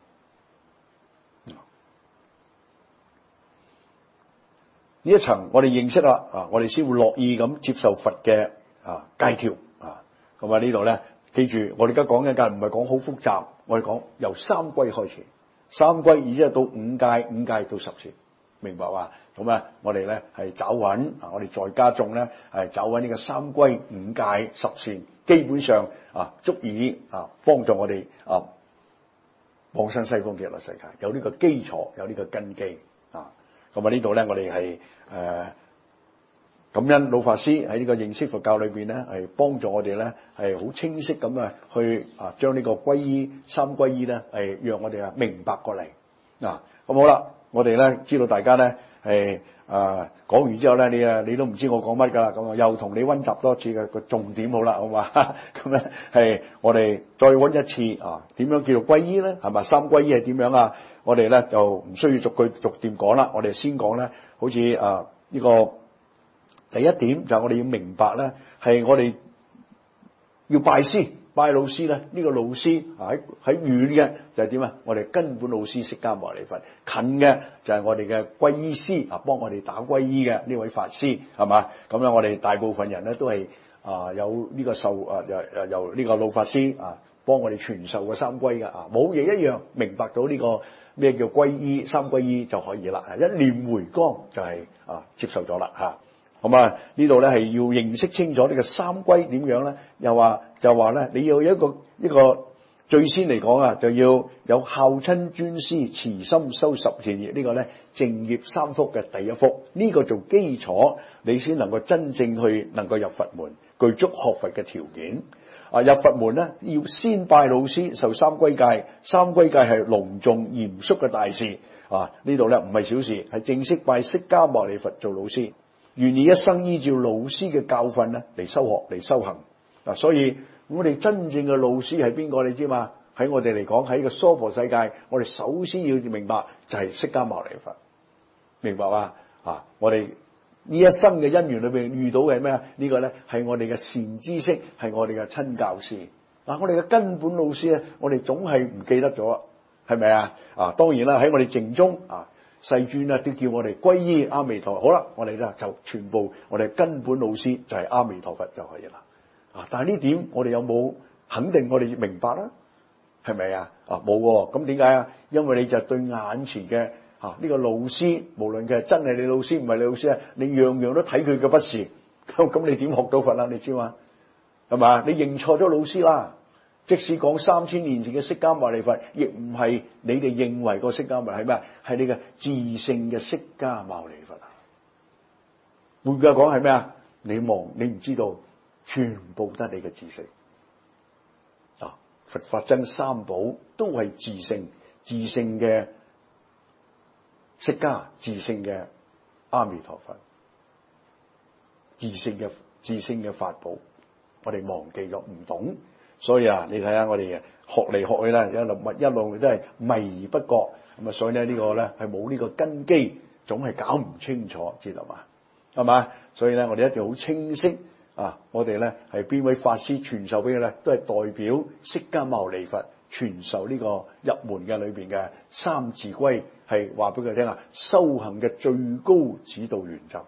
呢一層我哋認識啦，我哋先會樂意咁接受佛嘅戒條咁呢度咧，記住我哋而家講緊戒唔係講好複雜，我哋講由三歸開始，三歸然之後到五戒，五戒到十善，明白嘛？咁啊，我哋咧係找穩我哋在家眾咧係找穩呢個三歸五戒十善，基本上足以幫助我哋往生西方極樂世界，有呢個基礎，有呢個根基咁呢度咧，我哋係感恩老法師喺呢個認識佛教裏邊咧，係幫助我哋咧係好清晰咁去將呢個皈依三皈依咧係讓我哋明白過嚟咁好啦，我哋咧知道大家咧係講完之後咧，你都唔知我講乜噶啦，咁又同你溫習多次嘅個重點好啦，好嘛？咁咧係我哋再溫一次點樣叫做皈依咧？係咪三皈依係點樣啊？我哋咧就唔需要逐句逐點講啦，我哋先講咧，好似呢個第一點就係我哋要明白咧，係我哋要拜師拜老師咧，呢個老師喺遠嘅就係點啊？我哋根本老師釋迦牟尼佛，近嘅就係我哋嘅皈依師幫我哋打皈依嘅呢位法師，係嘛？咁樣我哋大部分人咧都係有呢個由呢個老法師幫我哋傳授嘅三皈嘅冇嘢一樣明白到呢個咩叫皈依三皈依就可以啦，一念回光就係接受咗啦嚇。咁呢度咧係要認識清楚呢個三皈點樣咧？又話咧，你要有一個最先嚟講就要有孝親尊師慈心修十善業，呢個咧淨業三福嘅第一福，呢個做基礎，你先能夠真正去能夠入佛門，具足學佛嘅條件。入佛門咧要先拜老師，受三皈戒，三皈戒係隆重嚴肅嘅大事呢度咧唔係小事，係正式拜釋迦牟尼佛做老師。願意一生依照老師嘅教訓咧嚟修學嚟修行所以我哋真正嘅老師係邊個？你知嘛？喺我哋嚟講，喺個娑婆世界，我哋首先要明白就係釋迦牟尼佛，明白嘛？我哋呢一生嘅因緣裏邊遇到嘅係咩啊？呢個咧係我哋嘅善知識，係我哋嘅親教師。我哋嘅根本老師咧，我哋總係唔記得咗，係咪啊？當然啦，喺我哋淨中世尊都叫我哋皈依阿彌陀佛。好啦，我哋咧就全部我哋根本老師就係阿彌陀佛就可以啦。但係呢點我哋有冇肯定我哋明白啦？係咪啊？冇喎。咁點解啊？因為你就對眼前嘅呢個老師，無論佢係真係你老師唔係你老師你樣樣都睇佢嘅不是，咁你點學到佛啦？你知嘛？係嘛？你認錯咗老師啦。即使講3000年前嘅釋迦牟尼佛，亦唔係你哋認為個釋迦牟尼係咩？係你嘅自性嘅釋迦牟尼佛換句話講係咩啊？你唔知道，全部得你嘅自性佛法僧三寶都係自性嘅釋迦，自性嘅阿彌陀佛，自性嘅法寶，我哋忘記咗唔懂。所以你睇下我哋學嚟學去咧，一路都係迷而不覺咁所以呢個咧係冇呢個根基，總係搞唔清楚，知道嘛？係嘛？所以咧我哋一定好清晰我哋咧係邊位法師傳授俾佢咧，都係代表釋迦牟尼佛傳授呢個入門嘅裏邊嘅三自歸，係話俾佢聽修行嘅最高指導原則，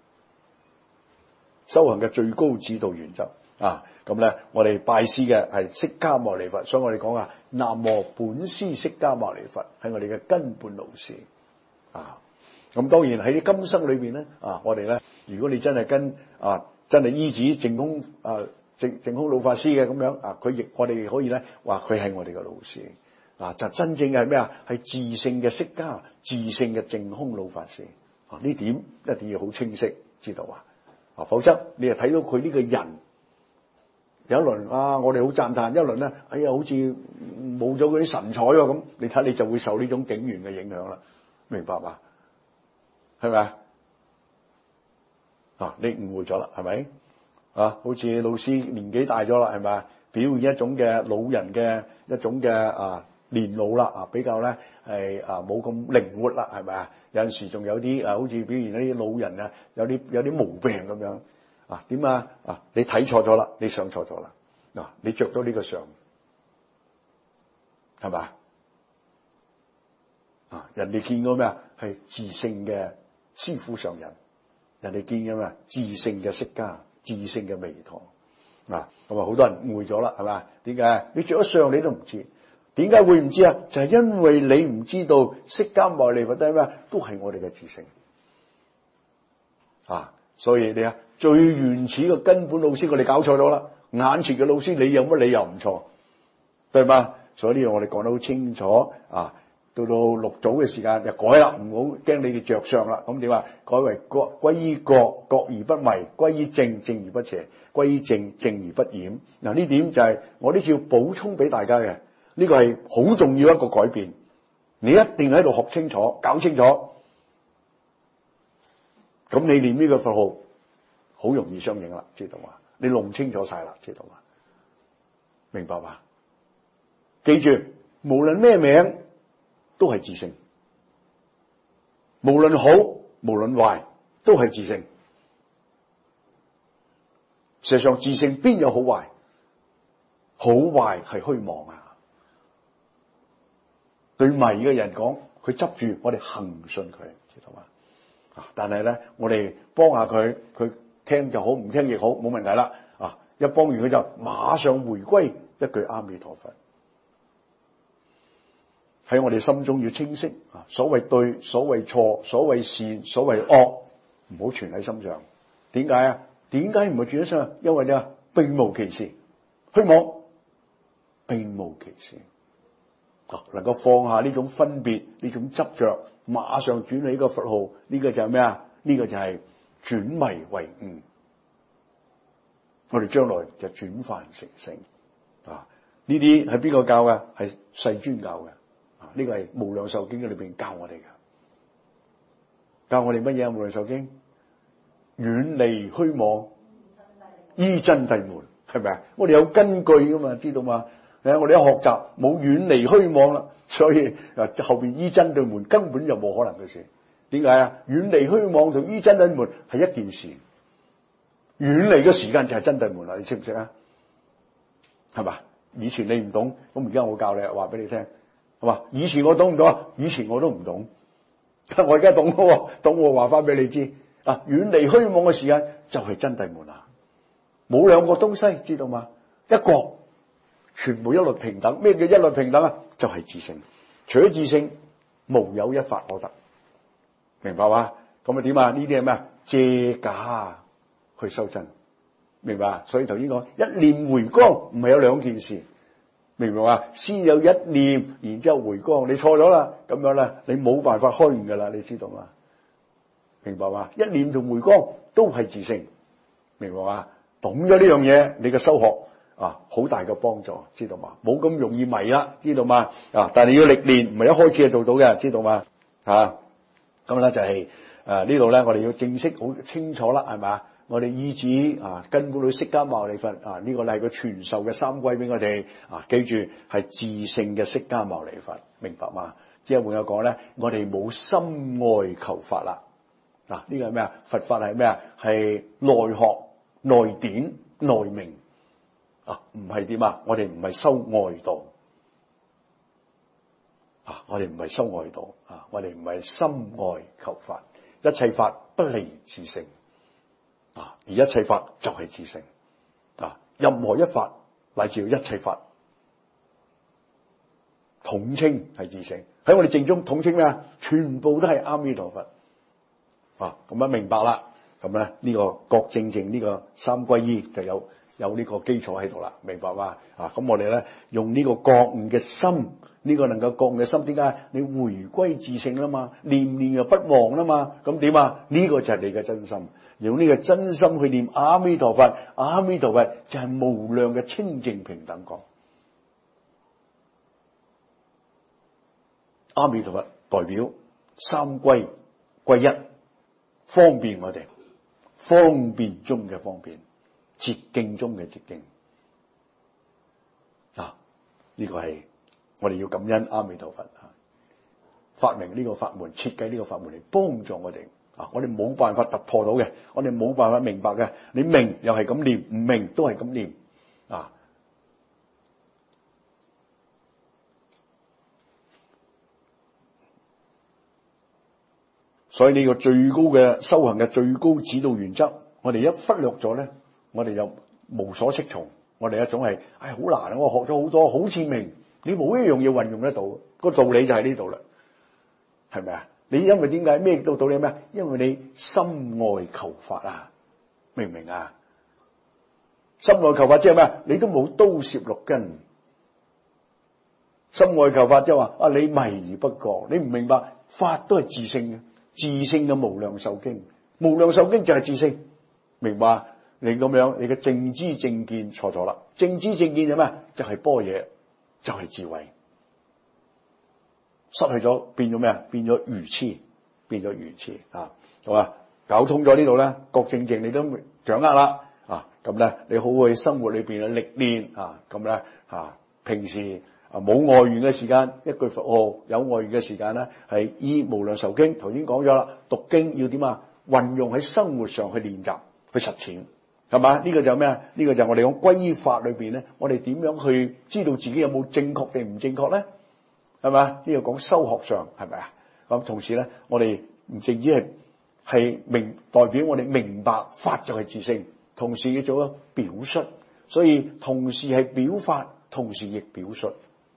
修行嘅最高指導原則咁咧，我哋拜師嘅係釋迦牟尼佛，所以我哋講南無本師釋迦牟尼佛係我哋嘅根本老師咁當然喺啲今生裏邊咧我哋咧，如果你真係跟真係依止淨空淨空老法師嘅咁樣我哋可以咧話佢係我哋嘅老師就真正嘅係咩係自性嘅釋迦，自性嘅淨空老法師呢點一定要好清晰知道否則你就睇到佢呢個人。有一輪我哋好讚歎，一輪咧，哎呀，好似冇咗嗰啲神采咁，你睇你就會受呢種境緣嘅影響啦，明白嘛？係咪你誤會咗啦，係咪好似老師年紀大咗啦，係咪表現一種嘅老人嘅一種嘅年老啦比較咧係冇咁靈活啦，係咪有陣時仲有啲好似表現一啲老人有啲毛病咁樣點啊？你睇錯咗啦，你上錯咗啦。你着咗呢個相，係嘛？人哋見過咩啊？係至聖嘅師傅上人，人哋見嘅咩？至聖嘅釋迦，至聖嘅彌陀。咁啊，好多人誤會咗啦，係嘛？點解？你着咗相你都唔知，點解會唔知啊？就係因為你唔知道釋迦牟尼佛都係咩？都係我哋嘅至聖。所以你最原始嘅根本老師，我哋搞錯咗啦。眼前嘅老師，你有乜理由唔錯？對嘛？所以呢樣我哋講得好清楚。到六祖嘅時間就改啦，唔好驚你哋着相啦。咁點啊？改為歸依覺，覺而不迷；歸依正，正而不邪；歸依正，正而不染。呢點就係我呢次要補充俾大家嘅，呢個係好重要一個改變。你一定喺度學清楚，搞清楚。咁你念呢個佛號好容易相應啦，知道嘛？你弄清楚晒啦，知道嘛？明白嘛？記住，無論咩名都係至聖，無論好無論壞都係至聖。事實上，至聖邊有好壞？好壞係虛妄啊！對迷嘅人講，佢執住我哋恒信佢，知道嘛？但係咧，我哋幫下佢，佢聽就好，唔聽亦好，冇問題啦。一幫完佢就馬上回歸一句阿彌陀佛。喺我哋心中要清晰，所謂對，所謂錯，所謂善，所謂惡，唔好存喺心上。點解啊？點解唔係存喺心上？因為咧，並無其事，虛妄，並無其事。能夠放下呢種分別，呢種執着，馬上轉起呢個佛號，呢個就係咩啊？呢個就係轉迷為悟。我哋將來就轉凡成聖。呢啲係邊個教嘅？係世尊教嘅。呢個係《無量壽經》裏邊教我哋嘅，教我哋乜嘢啊？《無量壽經》遠離虛妄，依真諦門，係咪啊？我哋有根據噶嘛，知道嘛？我哋一學習冇遠離虛妄啦，所以後邊依真諦門根本就冇可能嘅事。點解啊？遠離虛妄同依真諦門係一件事，遠離嘅時間就係真諦門啦。你識唔識啊？係嘛？以前你唔懂，咁而家我教你，話俾你聽。係嘛？以前我懂唔懂啊？以前我都唔懂，我而家懂咯，懂我話翻俾你知。遠離虛妄嘅時間就係真諦門啦，冇兩個東西，知道嗎？一個全部一律平等。咩叫一律平等啊？就係至聖，除咗至聖，無有一法可得，明白嘛？咁點啊？呢啲係咩啊？借假去修真，明白？所以頭先講一念回光，唔係有兩件事。明唔明啊？先有一念，然之後回光，你錯咗啦，咁樣咧，你冇辦法開悟噶啦，你知道嘛？明白嘛？一念同回光都係至聖，明白嘛？懂咗呢樣嘢，你嘅修學好大嘅幫助，知道嘛？冇咁容易迷啦，知道嘛？但係你要歷練，唔係一開始就做到嘅，知道嘛？咁咧就係呢度咧，我哋要正式好清楚啦，係咪？我哋依止根本到釋迦牟尼佛呢個係個傳授嘅三歸俾我哋記住係至聖嘅釋迦牟尼佛，明白嘛？即係換有講咧，我哋冇心外求法啦。呢個係咩啊？佛法係咩啊？係內學、內典、內明唔係點啊？我哋唔係修外道我哋唔係修外道我哋唔係心外求法，一切法不離至聖。而一切法就係至聖任何一法乃至到一切法統稱係至聖。喺我哋正中統稱咩啊？全部都係阿彌陀佛咁樣明白啦。咁咧呢個覺正正呢個三歸依就有呢個基礎喺度啦，明白嘛？咁我哋咧用呢個覺悟嘅心，呢個能夠覺悟嘅心，點解？你回歸至聖啦嘛，念念又不忘啦嘛，咁點啊？呢個就係你嘅真心。用呢個真心去念阿彌陀佛，阿彌陀佛就係無量嘅清淨平等覺。阿彌陀佛代表三歸歸一，方便我哋，方便中嘅方便，捷徑中嘅捷徑。呢個係我哋要感恩阿彌陀佛發明呢個法門，設計呢個法門嚟幫助我哋我哋冇辦法突破到嘅，我哋冇辦法明白嘅。你明又係咁念，唔明都係咁念啊。所以呢個最高嘅修行嘅最高指導原則，我哋一忽略咗咧，我哋就無所適從。我哋一種係好難啊！我學咗好多，好似明，你冇一樣嘢運用得到。個道理就喺呢度啦，係咪啊？你因為點解咩道理咩？因為你心外求法啊，明唔明啊？心外求法即係咩？你都冇刀攝六根。心外求法即係話你迷而不覺，你唔明白法都係自性嘅，自性嘅無量壽經，無量壽經就係自性，明白？你咁樣，你嘅正知正見錯咗啦。正知正見係咩？就係般若，就係智慧。失去咗，變咗咩啊？變咗愚痴，變咗愚痴啊！好嘛，搞通咗呢度咧，各正正你都掌握啦啊！咁咧，你好好去生活裏邊嘅歷練啊！咁咧平時冇外緣嘅時間，一句佛號；有外緣嘅時間咧，係依無量壽經。頭先講咗啦，讀經要點啊？運用喺生活上去練習，去實踐。係嘛？呢個就咩啊？呢個就係我哋講歸依法裏邊咧，我哋點樣去知道自己有冇正確定唔正確咧？係嘛？呢個講修學上係咪啊？咁同時咧，我哋唔淨止係代表我哋明白法就係自性，同時要做咗表述，所以同時係表法，同時亦表述。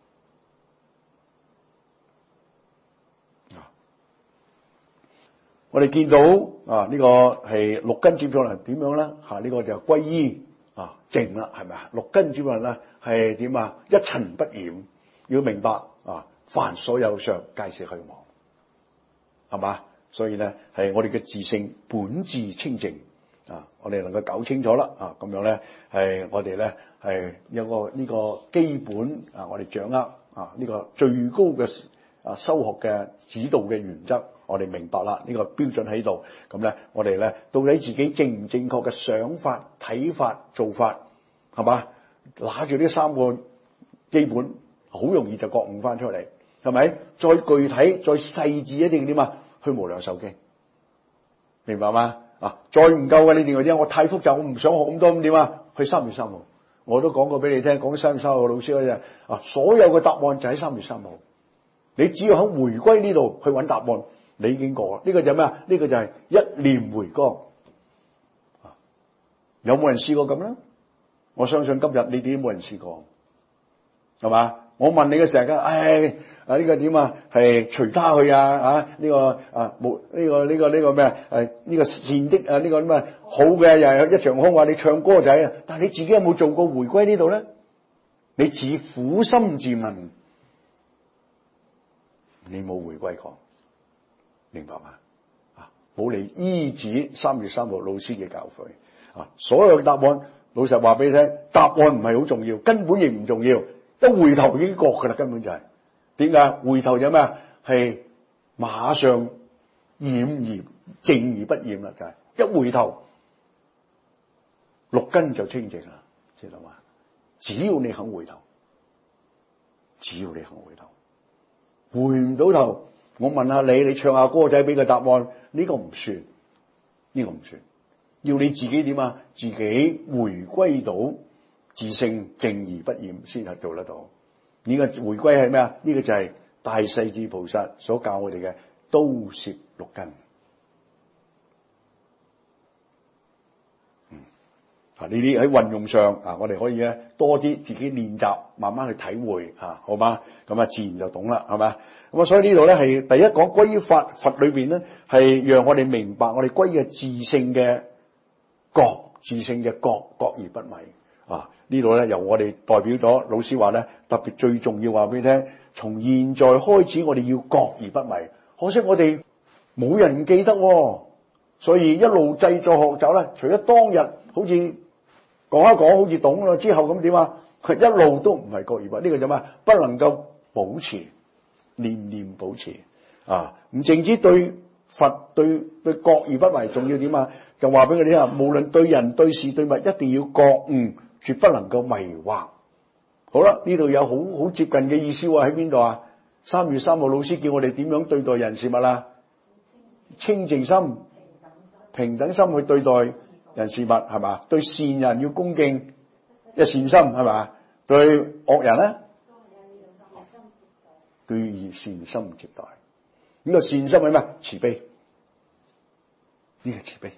我哋見到呢個係六根接觸能點樣咧？呢個就歸依靜啦，係咪啊？六根接觸能咧係點啊？一塵不染，要明白凡所有相，皆是虛妄，係嘛？所以咧係我哋嘅自性本自清淨我哋能夠搞清楚啦咁樣咧係我哋咧係有個呢個基本我哋掌握呢個最高嘅修學嘅指導嘅原則。我哋明白啦，呢個標準喺度，咁咧，我哋咧到底自己正唔正確嘅想法、睇法、做法，係嘛？拿住呢三個基本，好容易就覺悟翻出嚟，係咪？再具體、再細緻一定點啊？去無量壽經，明白嗎？再唔夠嘅，你另外啲，我太複雜，我唔想學咁多，咁點啊？去3月3號，我都講過俾你聽，講3月3號老師嗰陣所有嘅答案就喺3月3號，你只要喺回歸呢度去揾答案。你已經過啦，呢個就係咩啊？呢個就係一念回光。有冇人試過咁咧？我相信今日你哋都冇人試過，係嘛？我問你嘅時候，呢個點啊？係隨他去呢個冇呢個咩呢個善的呢個咩好嘅又係一場空話你唱歌仔啊！但係你自己有冇做過回歸呢度咧？你自苦心自問，你冇回歸過。明白嗎？冇嚟依止3月3號老師嘅教誨所有嘅答案，老實話俾你聽，答案唔係好重要，根本亦唔重要，一回頭已經覺噶啦，根本就係點解？回頭有咩啊？係馬上染而淨而不染啦，就係一回頭六根就清淨啦，知道嘛？只要你肯回頭，只要你肯回頭，回唔到頭。我問下你唱下歌仔俾個答案，呢個唔算，呢個唔算，要你自己點啊？自己回歸到自性淨而不染，先係做得到。呢個回歸係咩啊？呢個就係大勢至菩薩所教我哋嘅刀攝六根。呢啲喺運用上我哋可以咧多啲自己練習，慢慢去體會好嗎？咁自然就懂啦，係咪？咁所以呢度咧係第一講歸依法，佛裏邊咧係讓我哋明白我哋歸嘅自性嘅覺，自性嘅覺而不迷呢度咧由我哋代表咗老師話咧，特別最重要話俾你聽，從現在開始我哋要覺而不迷。可惜我哋冇人記得所以一路製作學習咧，除咗當日好似講一講好似懂啦，之後咁點啊？佢一路都唔係覺而不迷，呢個就咩？不能夠保持，念念保持唔淨止對佛對覺而不迷，仲要點啊？就話俾佢哋聽，無論對人對事對物，一定要覺悟，絕不能夠迷惑。好啦，呢度有好接近嘅意思喺邊度啊？3月3號老師叫我哋點樣對待人事物啊？清淨心， 平等心去對待人事物，係嘛？對善人要恭敬，一善心，係嘛？對惡人咧，都要以善心接待。呢個善心係咩？慈悲，呢個慈悲。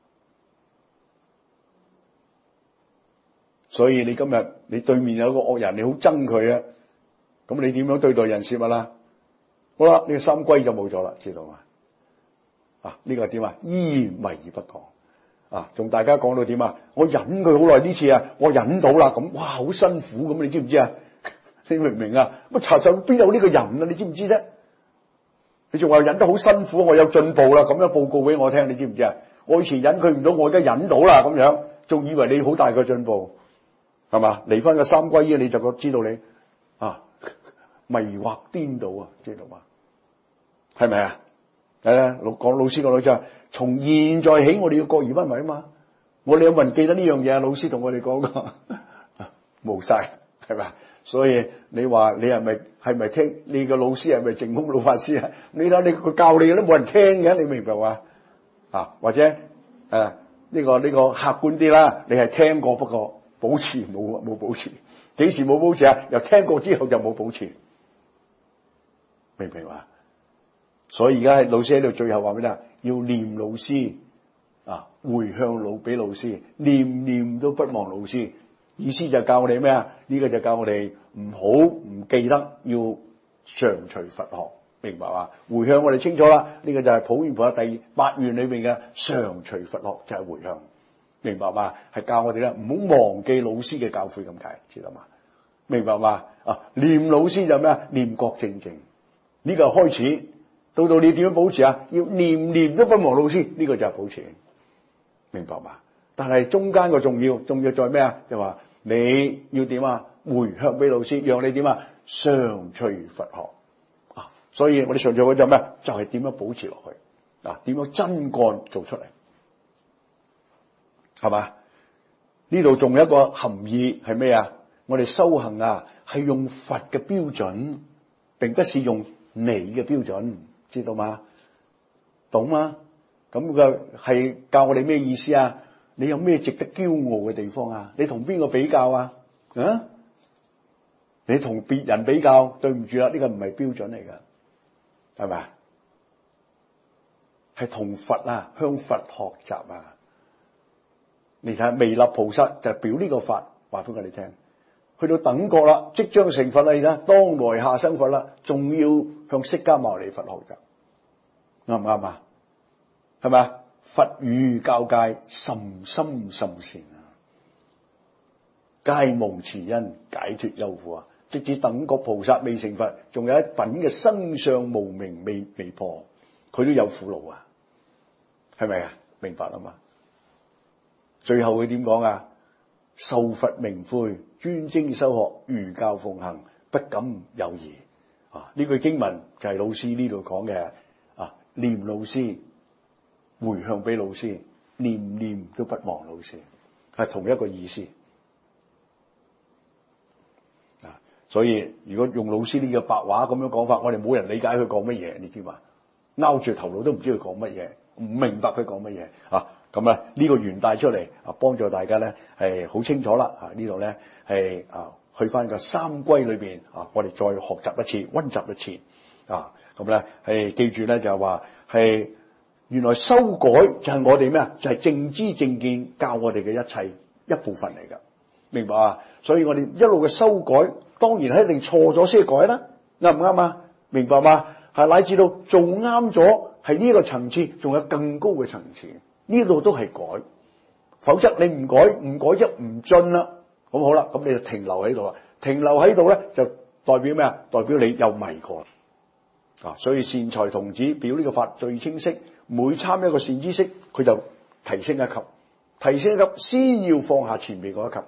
所以你今日你對面有個惡人，你好憎佢啊，咁你點樣對待人事物啦？好啦，呢個三歸就冇咗啦，知道嘛？呢個係點啊？依然迷而不講仲大家講到點啊？我忍佢好耐呢次啊，我忍到啦，咁哇好辛苦咁，你知唔知啊？你明唔明啊？乜查實邊有呢個人啊？你知唔知啫？你仲話忍得好辛苦，我有進步啦，咁樣報告俾我聽，你知唔知啊？我以前忍佢唔到，我而家忍到啦，咁樣仲以為你好大個進步，係嘛？離翻個三歸依，你就知道你迷惑顛倒啊，知道嘛？係咪啊？係啊，講老師講到就係從現在起，我哋要各而不迷啊嘛。我哋有冇人記得呢樣嘢啊？老師同我哋講過，冇晒，係咪？所以你話你係咪聽你個老師係咪淨空老法師啊？你睇你佢教你都冇人聽嘅，你明白嘛？或者呢個客觀啲啦，你係聽過，不過保持冇保持，幾時冇保持啊？由聽過之後就冇保持，明唔明嘛？所以而家老師喺度最後話俾你聽，要念老師回向俾老師，念念都不忘老師。意思就教我哋咩啊？呢個就教我哋唔記得要常隨佛學，明白嘛？回向我哋清楚啦，呢個就係普賢菩薩第8願裏面嘅常隨佛學，就係回向，明白嘛？係教我哋咧唔好忘記老師嘅教誨咁解，知道嘛？明白嘛？念老師就咩啊？念覺正正，呢個開始到你點樣保持啊？要念念都不忘老師，呢個就係保持，明白嘛？但係中間個重要在咩啊？就話你要點啊？回向俾老師，讓你點啊？常隨佛學所以我哋上咗嗰陣咩？就係點樣保持落去點樣真幹做出嚟，係嘛？呢度仲有一個含義係咩啊？我哋修行係用佛嘅標準，並不是用你嘅標準，知道嗎？懂嗎？咁佢係教我哋咩意思啊？你有咩值得驕傲嘅地方啊？你同邊個比較啊？你同別人比較，對唔住啦，呢個唔係標準嚟噶，係咪？係同佛向佛學習啊！你睇下彌勒菩薩就表呢個法，話俾我哋聽。去到等覺啦，即將成佛啦，而家當來下生佛啦，仲要向釋迦牟尼佛學習，啱唔啱啊？係咪啊？佛語教誡甚深甚善皆蒙慈恩解脫憂苦直至等覺菩薩未成佛，仲有一品嘅生相無明未破，佢都有苦惱係咪啊？明白啦嘛？最後佢點講啊？受佛明悔，專精修學，如教奉行，不敢有疑。呢句經文就係老師呢度講嘅念老師，回向俾老師，念念都不忘老師，係同一個意思。所以如果用老師呢個白話咁樣講法，我哋冇人理解佢講乜嘢，你知嘛？拗住頭腦都唔知佢講乜嘢，唔明白佢講乜嘢咁呢個元帶出嚟幫助大家咧係好清楚啦。呢度咧係去翻個三歸裏邊我哋再學習一次，溫習一次咁咧係記住咧就係話係原來修改就係我哋咩啊？就係正知正見教我哋嘅一切一部分嚟噶，明白啊？所以我哋一路嘅修改，當然係一定錯咗先改啦，啱唔啱啊？明白嗎？係乃至到做啱咗，係呢個層次，仲有更高嘅層次。呢度都係改，否則你唔改一唔進啦。咁好啦，咁你就停留喺度啦。停留喺度咧，就代表咩啊？代表你又迷過所以善財童子表呢個法最清晰。每參一個善知識，佢就提升一級，提升一級先要放下前面嗰一級。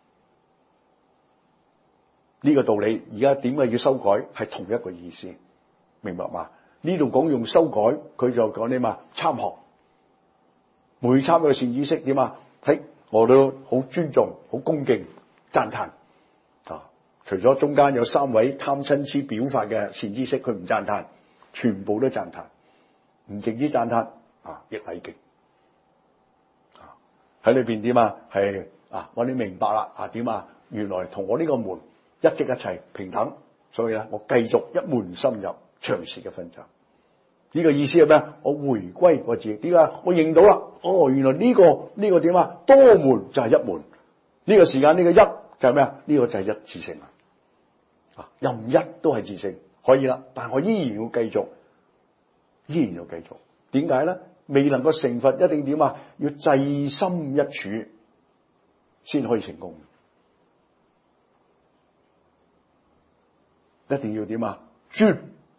呢個道理而家點解要修改，係同一個意思，明白嘛？呢度講用修改，佢就講啲嘛參學。每參一個善知識點啊？我都好尊重、好恭敬、讚歎除咗中間有3位貪嗔痴表法嘅善知識，佢唔讚歎，全部都讚歎，唔淨止讚歎亦禮敬， 喺裏邊點啊？係我哋明白啦點啊？原來同我呢個門一直一齊平等，所以咧我繼續一門深入，長時嘅分習。呢個意思係咩？我回歸我自己，點解？我認到啦，原來呢個點啊？多門就係一門，呢個時間呢個一就係咩啊？呢個就係一致性任一都係致性，可以啦，但係我依然要繼續。點解咧？未能夠成佛，一定點啊？要制心一處先可以成功。一定要點啊？專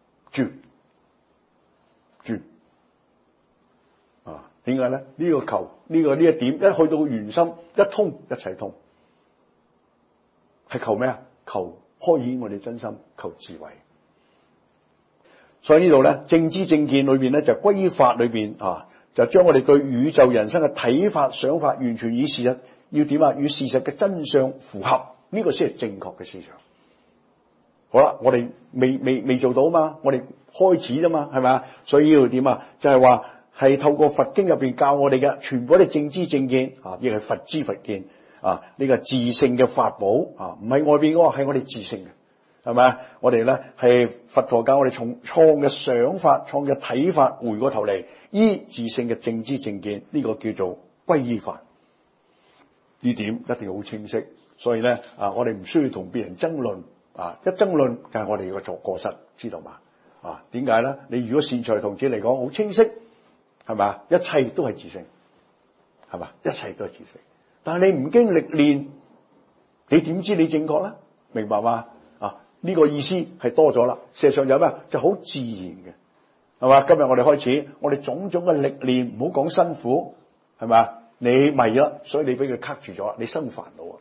點解咧？呢個求呢一點一去到個圓心一通，一切通。係求咩啊？求開顯我哋真心，求智慧。所以呢度咧，正知正見裏邊咧，就歸依法裏邊就將我哋對宇宙人生嘅睇法、想法，完全與事實要點啊？與事實嘅真相符合，呢個先係正確嘅思想。好啦，我哋未做到嘛，我哋開始啫嘛，係咪啊？所以要點啊？就係話係透過佛經入邊教我哋嘅，全部都係正知正見亦係佛知佛見呢個自性嘅法寶唔係外邊嗰個，係我哋自性嘅。係咪？我哋咧係佛陀教我哋從創嘅想法、創嘅睇法，回過頭嚟依自性嘅正知正見，呢個叫做歸依法。呢點一定要好清晰。所以咧我哋唔需要同別人爭論一爭論就係我哋嘅過失，知道嘛？點解咧？你如果善財童子嚟講好清晰，係咪？一切都係自性，係嘛？一切都係自性。但係你唔經歷練，你點知你正確咧？明白嘛？呢個意思係多咗啦，事實上有咩？就好自然嘅，係嘛？今日我哋開始，我哋種種嘅歷練，唔好講辛苦，係咪？你迷啦，所以你俾佢卡住咗，你生煩惱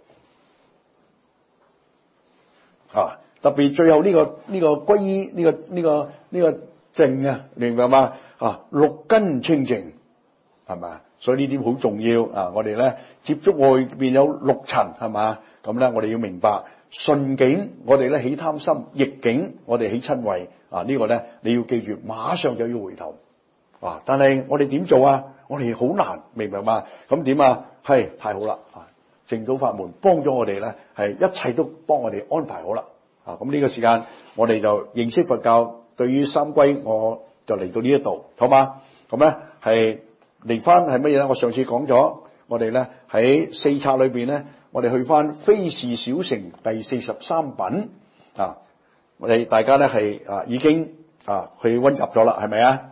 特別最後呢個歸依呢個淨啊，明白嘛？六根清淨，係咪？所以呢點好重要我哋咧接觸外邊有六塵，係嘛？咁咧我哋要明白。順境我哋咧起貪心，逆境我哋起瞋恚呢個咧你要記住，馬上就要回頭但係我哋點做啊？我哋好難，明白嘛？咁點啊？係太好啦淨土法門幫咗我哋咧，係一切都幫我哋安排好啦咁呢個時間我哋就認識佛教，對於三歸我就嚟到呢一度，好嘛？咁咧係嚟翻係乜嘢咧？我上次講咗，我哋咧喺四冊裏邊咧。我哋去翻非是小乘第43品我哋大家咧係已經去溫習咗啦，係咪啊？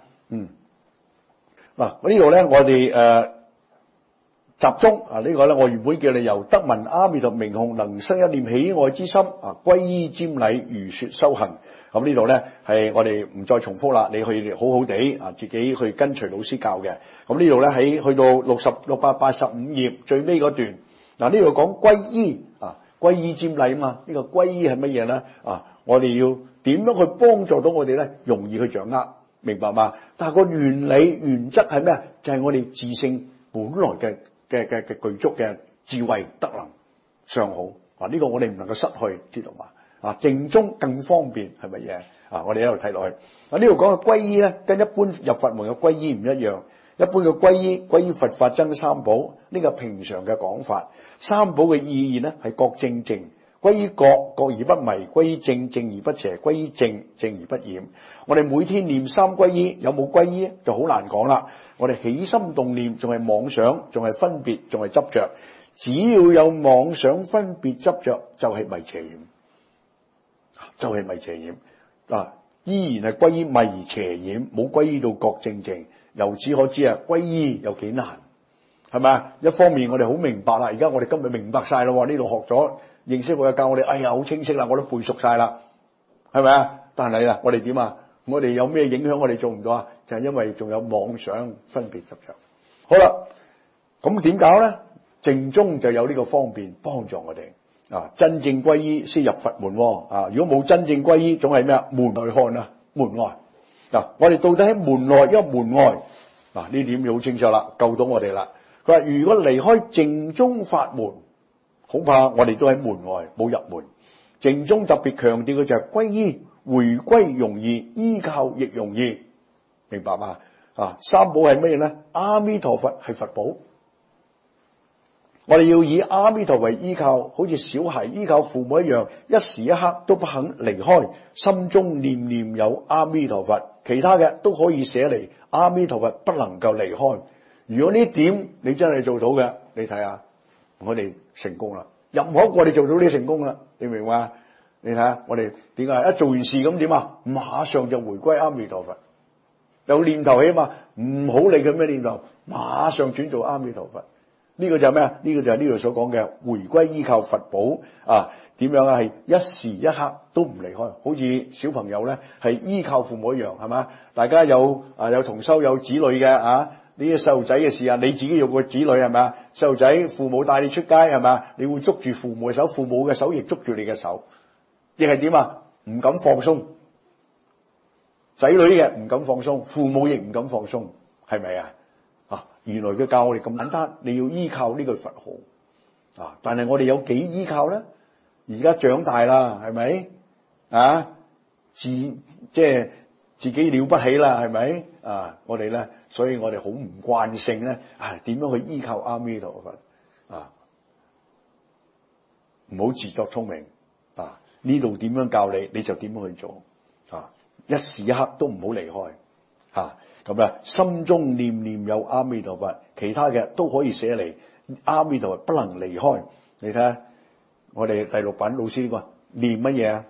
呢度咧我哋集中呢個咧，我原本叫你由得聞阿彌陀名號，能生一念喜愛之心歸依瞻禮如說修行。咁呢度咧係我哋唔再重複啦，你去好好地自己去跟隨老師教嘅。咁呢度咧喺去到685頁最尾嗰段。呢度講歸依歸依瞻禮嘛？呢個歸依係乜嘢咧？我哋要點樣去幫助到我哋咧？容易去掌握，明白嘛？但係個原理原則係咩？就係我哋自性本來嘅具足嘅智慧德能尚好呢個我哋唔能夠失去，知道嘛？正宗更方便係乜嘢？我哋喺度睇落去呢度講嘅歸依咧，跟一般入佛門嘅歸依唔一樣。一般嘅歸依佛法僧三寶，呢個平常嘅講法。三寶嘅意義呢係覺正淨，歸依覺而不迷，歸依正而不邪，歸依正而不染。我哋每天念三歸依，有冇歸依就好難講啦。我哋起心動念仲係妄想，仲係分別，仲係執着。只要有妄想分別執着，就係迷邪染，依然係歸依迷邪染，冇歸依到覺正淨。由此可知歸依有幾難，係咪啊？一方面我哋好明白啦，而家我哋今日明白晒啦，呢度學咗認識佛教我哋，哎呀好清晰啦，我都背熟晒啦，係咪啊？但係我哋點啊？我哋有咩影響我哋做唔到啊？就係因為仲有妄想分別執着。好啦，咁點搞咧？淨宗就有呢個方便幫助我哋真正歸依先入佛門如果冇真正歸依，總係咩啊？門外漢門外。我哋到底喺門內，因為門外呢點要好清楚啦，救到我哋啦。佢話如果離開淨宗法門，恐怕我哋都喺門外，冇入門。淨宗特別強調嘅就係歸依，回歸容易，依靠亦容易，明白嘛？三寶係咩咧？阿彌陀佛係佛寶， 我哋要以阿彌陀為依靠，好似小孩依靠父母一樣，一時一刻都不肯離開，心中念念有阿彌陀佛，其他嘅都可以捨離，阿彌陀佛不能夠離開。如果呢點你真係做到嘅，你睇下我哋成功啦。任何一個你做到你成功啦，你明嘛？你睇下我哋點解一做完事咁點啊？馬上就回歸阿彌陀佛，有念頭起嘛，唔好理佢咩念頭，馬上轉做阿彌陀佛。呢個就係咩啊？呢個就係呢度所講嘅回歸依靠佛寶啊！點樣啊？係一時一刻都唔離開，好似小朋友咧係依靠父母一樣，係嘛？大家有同修有子女嘅啊，呢啲細路仔嘅事啊，你自己有個子女係咪啊？細路仔父母帶你出街係咪啊？你會捉住父母嘅手，父母嘅手亦捉住你嘅手，亦係點啊？唔敢放鬆，仔女嘅唔敢放鬆，父母亦唔敢放鬆，係咪啊？原來佢教我哋咁簡單，你要依靠呢句佛號啊！但係我哋有幾依靠咧？而家長大啦，係咪啊？即係自己了不起啦，係咪啊？我哋咧，所以我哋好唔慣性咧，點樣去依靠阿彌陀佛啊？唔好自作聰明啊！呢度點樣教你，你就點樣去做啊！一時一刻都唔好離開啊！咁啊，心中念念有阿彌陀佛，其他嘅都可以捨離，阿彌陀佛不能離開。你睇下，我哋第六品老師呢個念乜嘢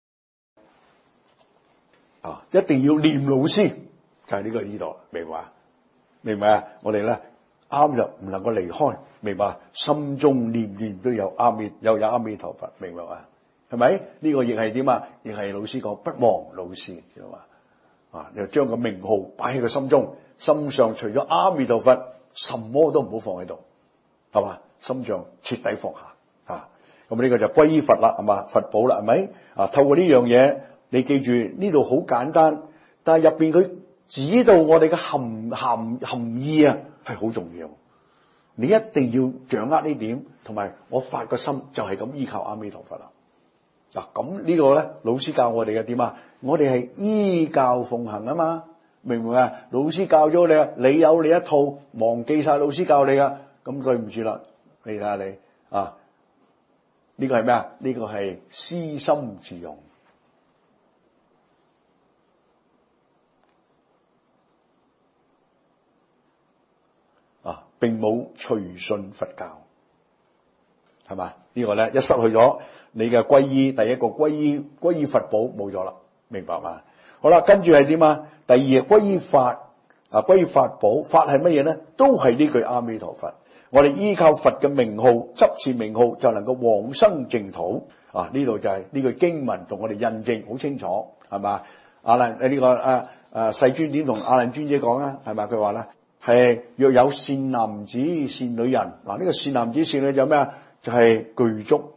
啊？一定要念老師，就係呢度，明白？明白啊？我哋咧啱就唔能夠離開，明白？心中念念都有阿彌陀佛，明白嘛？係咪？呢個亦係點啊？亦係老師講不忘老師，知道嘛？你就將個名號擺喺個心中，心上除咗阿彌陀佛，什麼都唔好放喺度，係嘛？心上徹底放下，咁呢個就歸依佛啦，係嘛？佛寶啦，係咪？透過呢樣嘢，你記住呢度好簡單，但係入邊佢指導我哋嘅含義啊，係好重要。你一定要掌握呢點，同埋我發個心就係咁依靠阿彌陀佛啦。咁呢個咧，老師教我哋嘅點啊？我哋係依教奉行啊嘛，明唔明啊？老師教咗你，你有你一套，忘記晒老師教你噶，咁對唔住啦。你睇下你呢個係咩啊？呢個係私心自用並冇隨順佛教，係嘛？呢個咧一失去咗你嘅歸依，第一個歸依佛寶冇咗啦。明白嘛？好啦，跟住係點啊？第二歸依法歸依法寶，法係乜嘢咧？都係呢句阿彌陀佛。我哋依靠佛嘅名號，執持名號就能夠往生淨土。呢度就係呢句經文同我哋印證好清楚，係嘛？世尊點同阿難尊者講啊？係咪？佢話咧係若有善男子善女人，呢個善男子善女人有咩啊？就係具足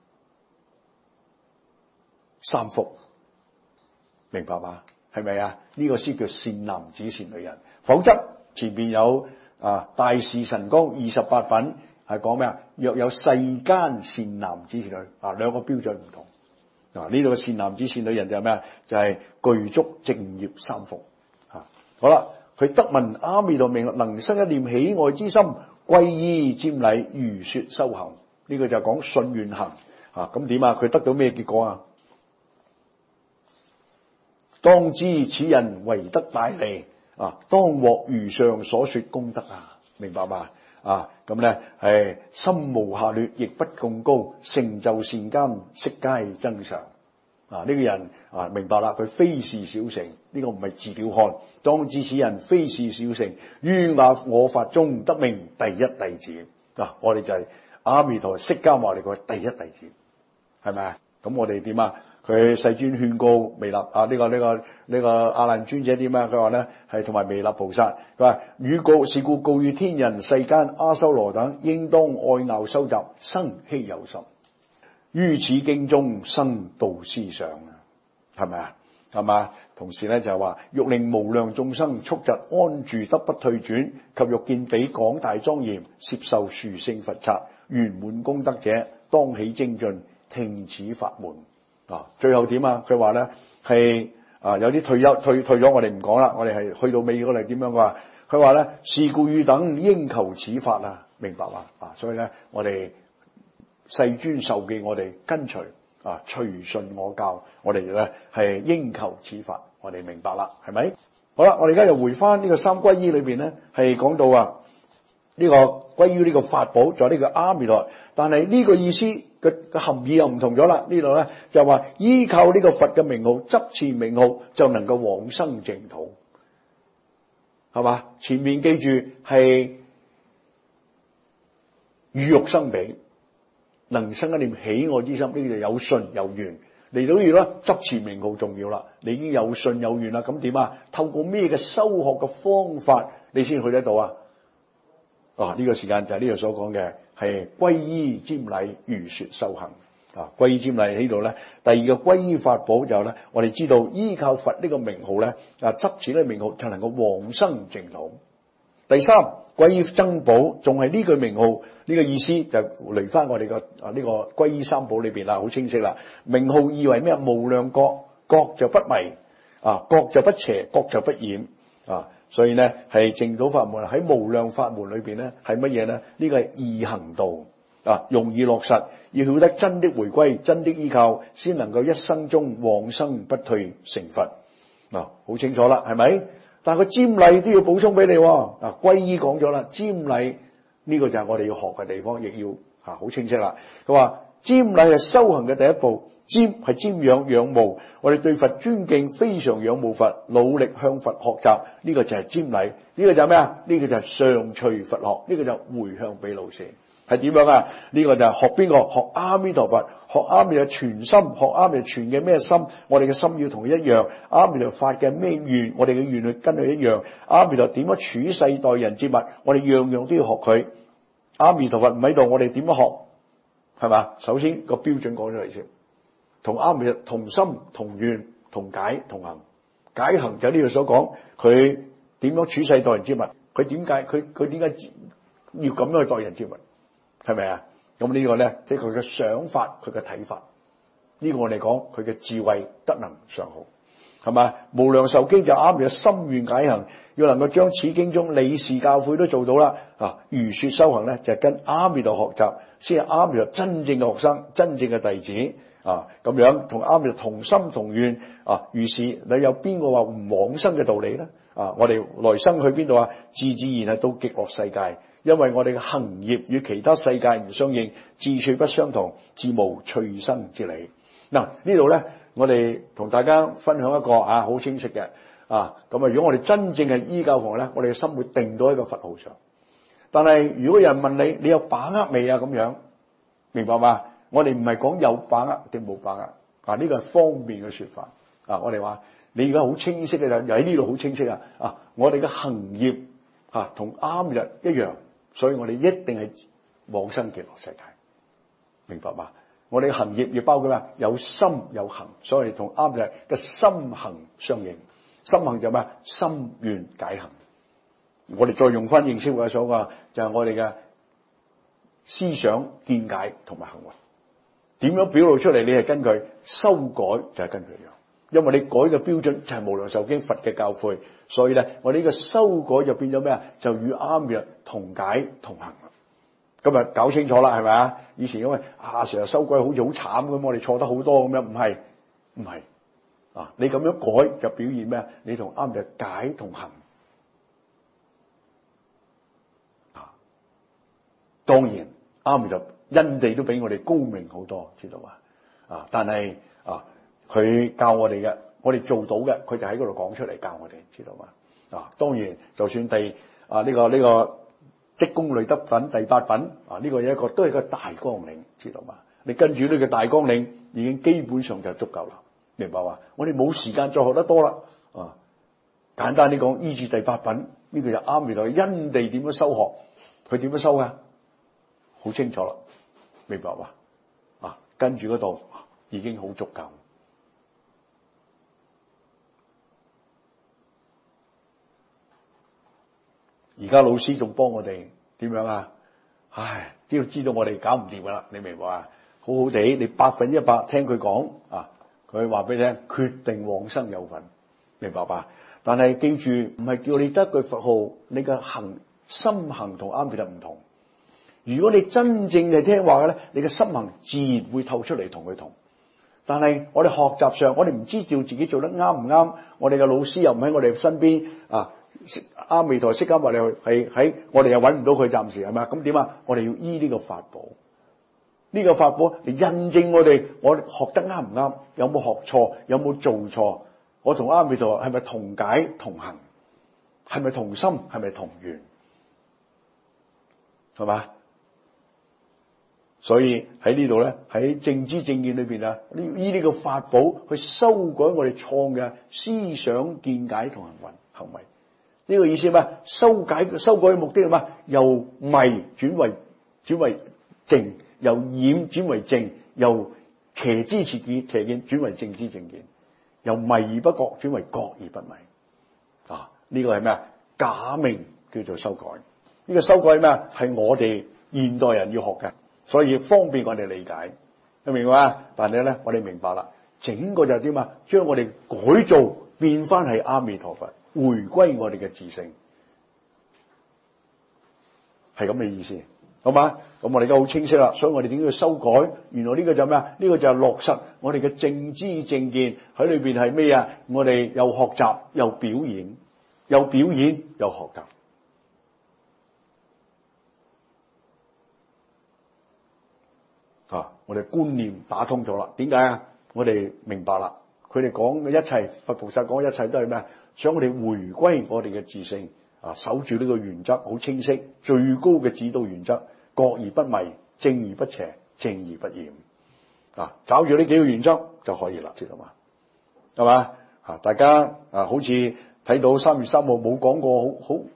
三福。明白嘛？係咪啊？呢個先叫善男子善女人，否則前邊有大士神光28品係講咩啊？若有世間善男子善女，兩個標準唔同。呢度嘅善男子善女人就係咩啊？就係具足淨業三福。好啦，佢得聞阿彌陀名，能生一念喜愛之心，皈依瞻禮，如說修行。呢個就係講信願行。咁點啊？佢得到咩結果啊？當知此人為得大利，當獲如上所說功德啊！明白嘛？咁咧係心無下劣，亦不貢高，成就善根，悉皆增上。呢個人明白啦，佢非是小乘，呢個唔係自了漢。當知此人非是小乘，於我法中得名第一弟子。我哋就係阿彌陀釋迦牟尼佛第一弟子，係咪啊？咁我哋點啊？佢世尊勸告彌勒呢個阿難尊者點啊？佢話咧係同埋彌勒菩薩，佢話是故告與天人世間阿修羅等，應當愛樂修習，生希有心，於此經中生道思想啊，係咪啊？係嘛？同時咧就係話欲令無量眾生速疾安住得不退轉，及欲見彼廣大莊嚴，攝受殊勝佛剎，圓滿功德者，當起精進聽此法門。最後點啊？佢話咧係有啲退咗，我哋唔講啦。我哋係去到尾嗰度點樣？佢話咧是故汝等應求此法啊！ 明白嘛？所以咧，我哋世尊受記，我哋跟隨隨順我教，我哋咧係應求此法，我哋明白啦，係咪？好啦，我哋而家又回翻呢個三歸依裏邊咧，係講到呢個歸於呢個法寶，仲有呢個阿彌陀，但係呢個意思嘅含義又唔同咗啦。呢度咧就話依靠呢個佛嘅名號，執持名號就能夠往生淨土，係嘛？前面記住係與欲生彼，能生一念喜愛之心，呢個就有信有願。嚟到呢度咧，執持名號重要啦。你已經有信有願啦，咁點啊？透過咩嘅修學嘅方法，你先去得到啊？呢個時間就係呢度所講嘅係皈依瞻禮如說修行皈依瞻禮呢度咧，第二個皈依法寶就咧，我哋知道依靠佛呢個名號咧，執持呢個名號就能夠往生淨土。第三，皈依僧寶，仲係呢句名號呢個意思就嚟翻我哋個呢個皈依三寶裏邊啦，好清晰啦。名號意為咩？無量覺，覺就不迷覺就不邪，覺就不染所以咧係淨土法門喺無量法門裏邊咧係乜嘢咧？呢個係易行道容易落實，要曉得真的回歸，真的依靠，先能夠一生中往生不退成佛好清楚啦，係咪？但係個瞻禮都要補充俾你皈依講咗啦，瞻禮呢個就係我哋要學嘅地方，亦要好清晰啦。佢話瞻禮係修行嘅第一步，瞻係瞻仰仰慕，我哋對佛尊敬，非常仰慕佛，努力向佛學習，呢個就係瞻禮。呢個就係咩啊？呢個就係上隨佛學，呢個就回向俾老師。係點樣啊？呢個就係學邊個？學阿彌陀佛，學阿彌陀全心，學阿彌陀全嘅咩心？我哋嘅心要同佢一樣。阿彌陀發嘅咩願？我哋嘅願去跟佢一樣。阿彌陀點樣處世待人接物？我哋樣樣都要學佢。阿彌陀佛唔喺度，我哋點樣學？係嘛？首先個標準講出嚟先，同阿彌陀同心同願同解同行。解行就呢度所講，佢點樣處世待人接物？佢點解要咁樣去待人接物？係咪啊？咁呢個咧，即係佢嘅想法，佢嘅睇法。呢個我哋講佢嘅智慧德能上好，係嘛？無量壽經就啱嘅心願解行，要能夠將此經中理事教誨都做到啦。如說修行咧，就係跟阿彌陀學習，先係阿彌陀真正嘅學生，真正嘅弟子咁樣同阿彌陀同心同願於是你有邊個話唔往生嘅道理咧？我哋來生去邊度啊？自然係到極樂世界。因為我哋嘅行業與其他世界唔相應，志趣不相同，自無趣生之理。呢度咧，我哋同大家分享一個好清晰嘅咁如果我哋真正係依教行咧，我哋嘅心會定到喺個佛號上。但係如果有人問你，你有把握未啊？咁樣明白嘛？我哋唔係講有把握定冇把握呢個係方便嘅說法我哋話你而家好清晰嘅就喺呢度好清晰我哋嘅行業同阿彌陀一樣。所以我哋一定係往生極樂世界，明白嘛？我哋嘅行業要包括咩？有心有行，所以同阿彌陀嘅心行相應。心行就咩？心願解行。我哋再用翻認識會所講，就係我哋嘅思想見解同埋行為點樣表露出嚟？你係根據修改就係根據樣，因為你改嘅標準就係無量壽經佛嘅教誨。所以咧，我哋呢個修改就變咗咩啊？就與阿彌陀同解同行啦。今日搞清楚啦，係咪啊？以前因為成日修改好似好慘咁，我哋錯得好多咁樣，唔係你咁樣改就表現咩？你同阿彌陀解同行當然阿彌陀因地都比我哋高明好多，知道嘛？但係佢教我哋嘅。我哋做到嘅，佢就喺嗰度講出嚟教我哋，知道嘛？當然，就算呢個積功累德品第8品呢個一個都係個大綱領，知道嘛？你跟住呢個大綱領已經基本上就足夠啦，明白嘛？我哋冇時間再學得多啦簡單啲講，依住第8品呢個就阿彌陀因地點樣修學，佢點樣修噶？好清楚啦，明白嘛？跟住嗰度已經好足夠。而家老師仲幫我哋點樣啊？都要知道我哋搞唔掂噶啦，你明白啊？好好地，你100%聽佢講佢話俾你聽，決定往生有份，明白吧？但係記住，唔係叫你得句佛號，你嘅心行同阿彌陀唔同。 如果你真正係聽話嘅咧，你嘅心行自然會透出嚟同佢同。但係我哋學習上，我哋唔知道自己做得啱唔啱，我哋嘅老師又唔喺我哋身邊啊，阿彌陀釋迦牟尼係喺我哋又揾唔到佢，暫時係咪啊？咁點啊？我哋要依呢個法寶，呢個法寶嚟印證我學得啱唔啱，有冇學錯，有冇做錯，我同阿彌陀係咪同解同行，係咪同心，係咪同願，係嘛？所以喺呢度咧，喺正知正見裏邊啊，依呢個法寶去修改我哋錯嘅思想見解同行為。呢個意思係咩？修改嘅目的係咩？由迷轉為正，由染轉為正，由邪知邪見轉為正知正見，由迷而不覺轉為覺而不迷。啊，呢個係咩？假名叫做修改。呢個修改係咩？係我哋現代人要學嘅。所以方便我哋理解，你明白嘛？但係咧，我哋明白啦，整個就係點啊？將我哋改造變翻係阿彌陀佛，回歸我哋嘅自性，係咁嘅意思，好嘛？咁我哋而家好清晰啦，所以我哋點解要修改？原來呢個就係咩啊？呢個就係落實我哋嘅正知正見喺裏邊係咩啊？我哋又學習又表演，又學習。我哋觀念打通咗啦，點解啊？我哋明白啦，佢哋講嘅一切，佛菩薩講嘅一切都係咩？想我哋回歸我哋嘅自性啊，守住呢個原則好清晰，最高嘅指導原則，覺而不迷，正而不邪，正而不染啊，找住呢幾個原則就可以啦，知道嘛？係嘛？啊，大家啊，好似睇到3月3號冇講過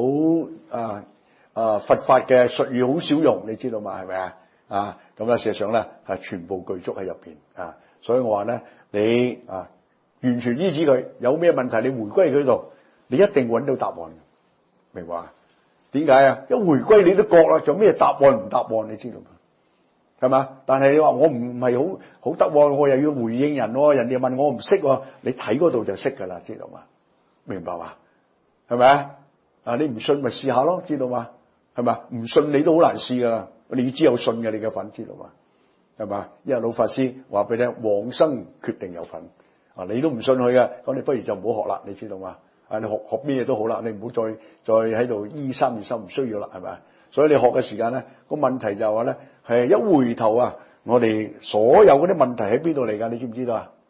好佛法嘅術語好少用，你知道嘛？係咪啊？啊，咁咧，事實上咧係全部具足喺入邊啊，所以我話咧，你啊完全依止佢，有咩問題你回歸佢度，你一定揾到答案，明白啊？點解啊？一回歸你都覺啦，仲有咩答案唔答案？你知道嘛？係嘛？但係你話我唔係好得，我又要回應人，人哋問我唔識，你睇嗰度就識噶啦，知道嘛？明白嘛？係咪啊？啊，你唔信咪試下咯，知道嘛？係咪？唔信你都好難試噶啦。你要知有信嘅，你嘅份知道嘛？係嘛？因為老法師話俾你聽，往生決定有份啊！你都唔信佢嘅，咁你不如就唔好學啦，你知道嘛？啊，你學咩嘢都好啦，你唔好再喺度依3月心，唔需要啦，係咪？所以你學嘅時間咧，個問題就係話咧，係一回頭啊，我哋所有嗰啲問題喺邊度嚟㗎？你知唔知道啊？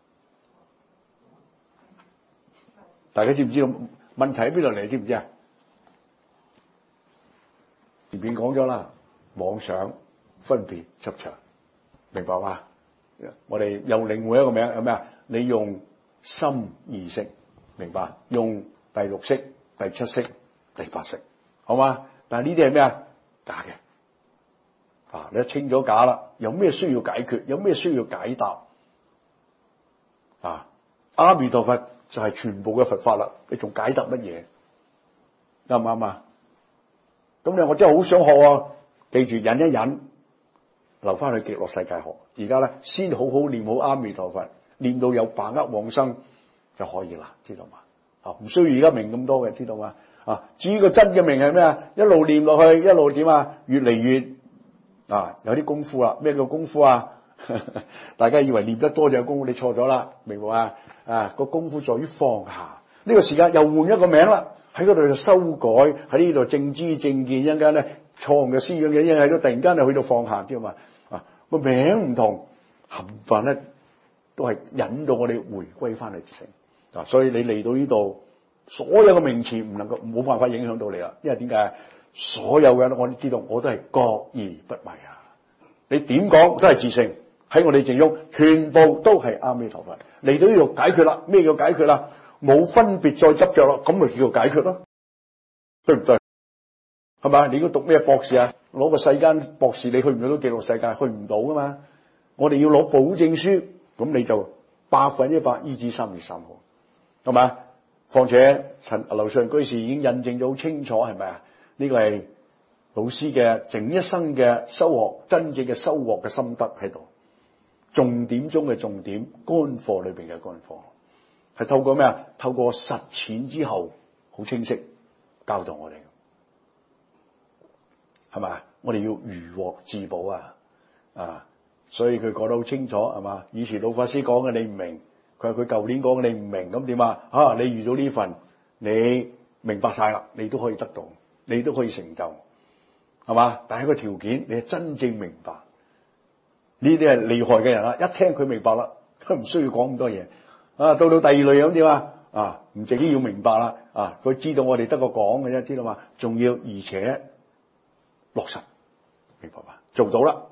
大家知唔知道問題喺邊度嚟？知唔知啊？前面講咗啦。妄想、分別、執着，明白嘛？我哋又另外一個名係咩啊？你用心意識，明白？用第6識、第7識、第8識，好嘛？但係呢啲係咩啊？假嘅。啊，你一清咗假啦，有咩需要解決？有咩需要解答？啊，阿彌陀佛就係全部嘅佛法啦，你仲解答乜嘢？啱唔啱啊？咁我真係好想學啊！記住忍一忍，留翻去極樂世界學。而家咧先好好念好阿彌陀佛，念到有把握往生就可以啦，知道嘛？啊，唔需要而家明咁多嘅，知道嘛？啊，至於個真嘅明係咩啊？一路念落去，一路點啊？越嚟越啊，有啲功夫啦。咩叫功夫啊？大家以為念得多就有功夫，你錯咗啦，明白啊？啊，個功夫在於放下。呢個時間又換一個名啦，喺嗰度就修改，喺呢度正知正見，一陣間咧。錯誤嘅思想嘅嘢喺度，突然間就去到放下啲嘛啊，個名唔同，冚唪咧都係引到我哋回歸翻嚟自性啊！所以你嚟到呢度，所有嘅名詞唔能夠冇辦法影響到你啦，因為點解？所有嘅我都知道，我都係覺而不迷啊！你點講都係自性，喺我哋正中，全部都係阿彌陀佛嚟到呢度解決啦。咩叫解決啦？冇分別再執着咯，咁咪叫做解決咯，對唔對？係嘛？你要讀咩博士啊？攞個世間博士，你去唔到極樂世界，去唔到噶嘛？我哋要攞保證書，咁你就100%依止3月3號，係嘛？況且劉上居士已經印證咗好清楚，係咪啊？呢個係老師嘅整一生嘅修學，真正嘅收穫嘅心得喺度，重點中嘅重點，乾課裏邊嘅乾課，係透過咩啊？透過實踐之後，好清晰教導我哋。係嘛？ 我哋要如獲至寶所以佢講得好清楚係嘛？以前老法師講嘅你唔明，佢話佢舊年講嘅你唔明，咁點啊？你遇到呢份，你明白晒啦，你都可以得到，你都可以成就，係嘛？但係個條件，你係真正明白，呢啲係厲害嘅人啦，一聽佢明白啦，都唔需要講咁多嘢。到第二類咁點唔淨止要明白啦，佢知道我哋得個講嘅啫，知道嘛？仲要而且落實，明白嘛？做到啦，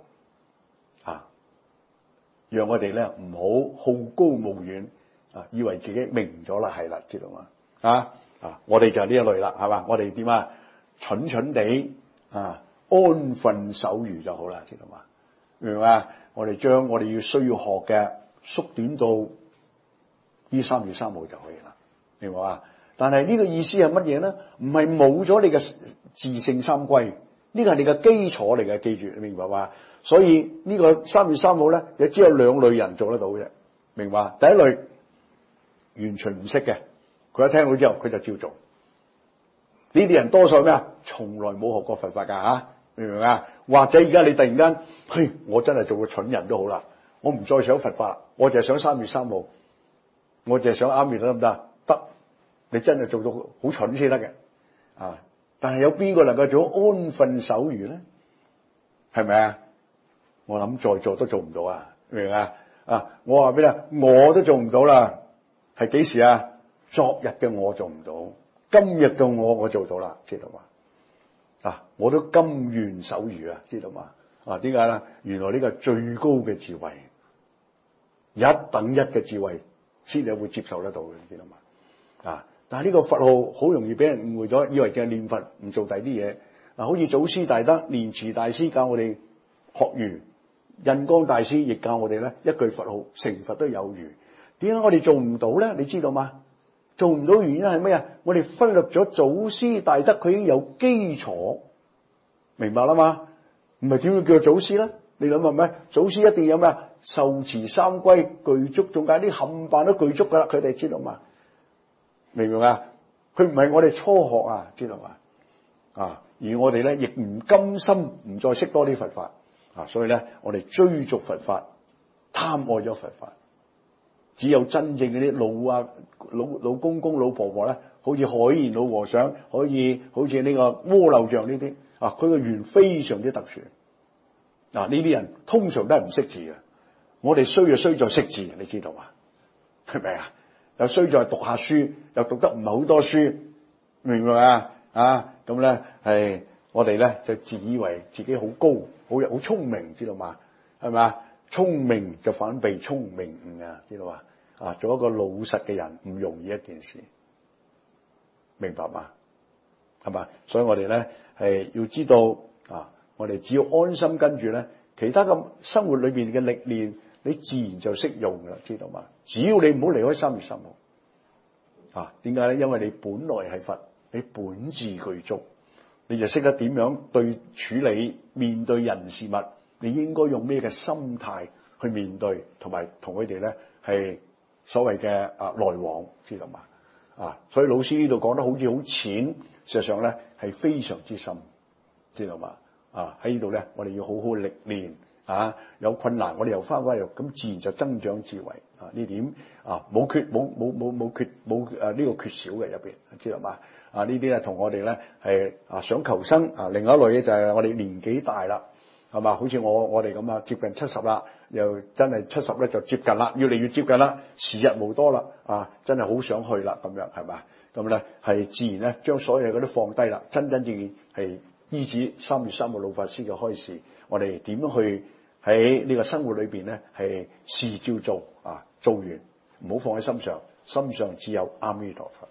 讓我哋咧唔好好高騖遠，以為自己明咗啦，係啦，知道嘛？我哋就係呢一類啦，係嘛？我哋點蠢蠢地安分守愚就好啦，知道嘛？明唔明啊？我哋將我哋要需要學嘅縮短到呢3月3號就可以啦，明白嘛？但係呢個意思係乜嘢咧？唔係冇咗你嘅自性三歸，呢個係你嘅基礎嚟嘅，記住，你明白嘛？所以呢個3月3號咧，亦只有2類人做得到嘅，明白？第一類完全唔識嘅，佢一聽到之後佢就照做。呢啲人多數咩從來冇學過佛法㗎明唔明啊？或者而家你突然間，我真係做個蠢人都好啦，我唔再想佛法啦，我就係想3月3號，我就係想阿彌陀得唔得？得，你真係做到好蠢先得嘅但係有邊個能夠做安分守愚咧？係咪啊？我諗在座都做唔到明唔明啊？我話俾你，我都做唔到啦。係幾時啊？昨日嘅我做唔到，今日嘅我做到啦，知道嘛？我都甘願守愚知道嘛？點解咧？原來呢個最高嘅智慧，一等一嘅智慧，先至會接受得到嘅，知道嘛？但係呢個佛號好容易俾人誤會咗，以為淨係念佛，唔做第啲嘢。好似祖師大德蓮池大師教我哋學儒，印光大師亦教我哋咧一句佛號成佛都有餘。點解我哋做唔到咧？你知道嘛？做唔到原因係咩啊？我哋忽略咗祖師大德，佢已經有基礎，明白啦嘛？唔係點樣叫做祖師咧？你諗下咩？祖師一定有咩啊？受持三歸具足，仲解啲冚唪唥都具足噶啦，佢哋知道嘛？明唔明啊？佢唔係我哋初學知道嘛？而我哋咧亦唔甘心唔再識多啲佛法所以咧我哋追逐佛法，貪愛咗佛法。只有真正嗰啲老公公老婆婆咧，好似海賢老和尚，好似呢個阿樓像呢啲佢個緣非常之特殊。呢啲人通常都係唔識字嘅。我哋衰就衰在識字，你知道嘛？係咪啊？又衰在讀下書，又讀得唔係好多書，明唔明啊？咁咧係我哋咧就自以為自己好高，好聰明，知道嘛？係咪啊？聰明就反被聰明誤知道嘛？做一個老實嘅人唔容易一件事，明白嘛？係嘛？所以我哋咧係要知道我哋只要安心跟住咧，其他嘅生活裏邊嘅歷練，你自然就識用噶啦，知道嘛？只要你唔好離開3月3號點解咧？因為你本來係佛，你本自具足，你就識得點樣對處理面對人事物，你應該用咩嘅心態去面對，同埋同佢哋咧係所謂嘅來往，知道嘛？所以老師呢度講得好似好淺，事實上咧係非常之深，知道嘛？喺呢度咧，我哋要好好歷練有困難，我哋又翻返嚟，咁自然就增長智慧呢點冇呢個缺少嘅入邊，知道嘛？呢啲咧同我哋咧係想求生另外一類嘢就係我哋年紀大啦，係嘛？好似我哋咁接近70啦，又真係70咧就接近啦，越嚟越接近啦，時日無多啦真係好想去啦，咁樣係嘛？咁咧係自然咧將所有嘢嗰啲放低啦，真真正正係依止3月3號老法師嘅開示，我哋點樣去喺呢個生活裏邊咧係事照做做完唔好放喺心上，心上只有阿彌陀佛。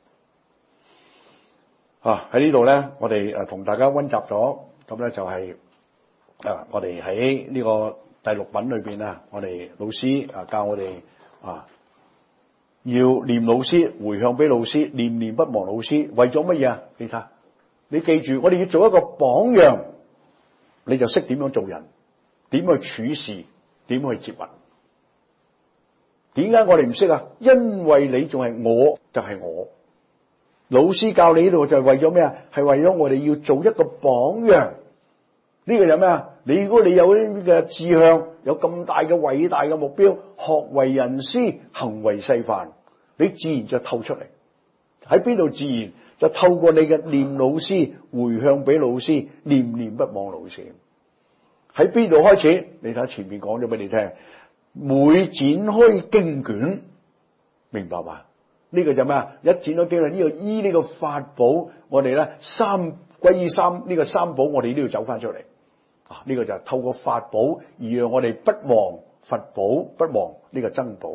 喺呢度咧，我哋同大家溫習咗，咁咧就係我哋喺呢個第6品裏邊我哋老師教我哋要念老師，回向俾老師，念念不忘老師，為咗乜嘢啊？你睇，你記住，我哋要做一個榜樣，你就識點樣做人，點去處事，點去接物。點解我哋唔識啊？因為你仲係我，就係我。老師教你呢度就係為咗咩啊？係為咗我哋要做一個榜樣， 呢個有咩啊？如果你有呢啲嘅志向，有咁大嘅偉大嘅目標，學為人師，行為示範，你自然就透出嚟。喺邊度自然？就透過你嘅念老師，回向俾老師，念念不忘老師。喺邊度開始？你睇前面講咗俾你聽，每展開經卷，明白嘛？呢個就咩啊？一展開經卷，呢個依呢個法寶，我哋咧歸依三呢個三寶，我哋都要走翻出嚟。呢個就係透過法寶而讓我哋不忘佛寶，不忘呢個僧寶。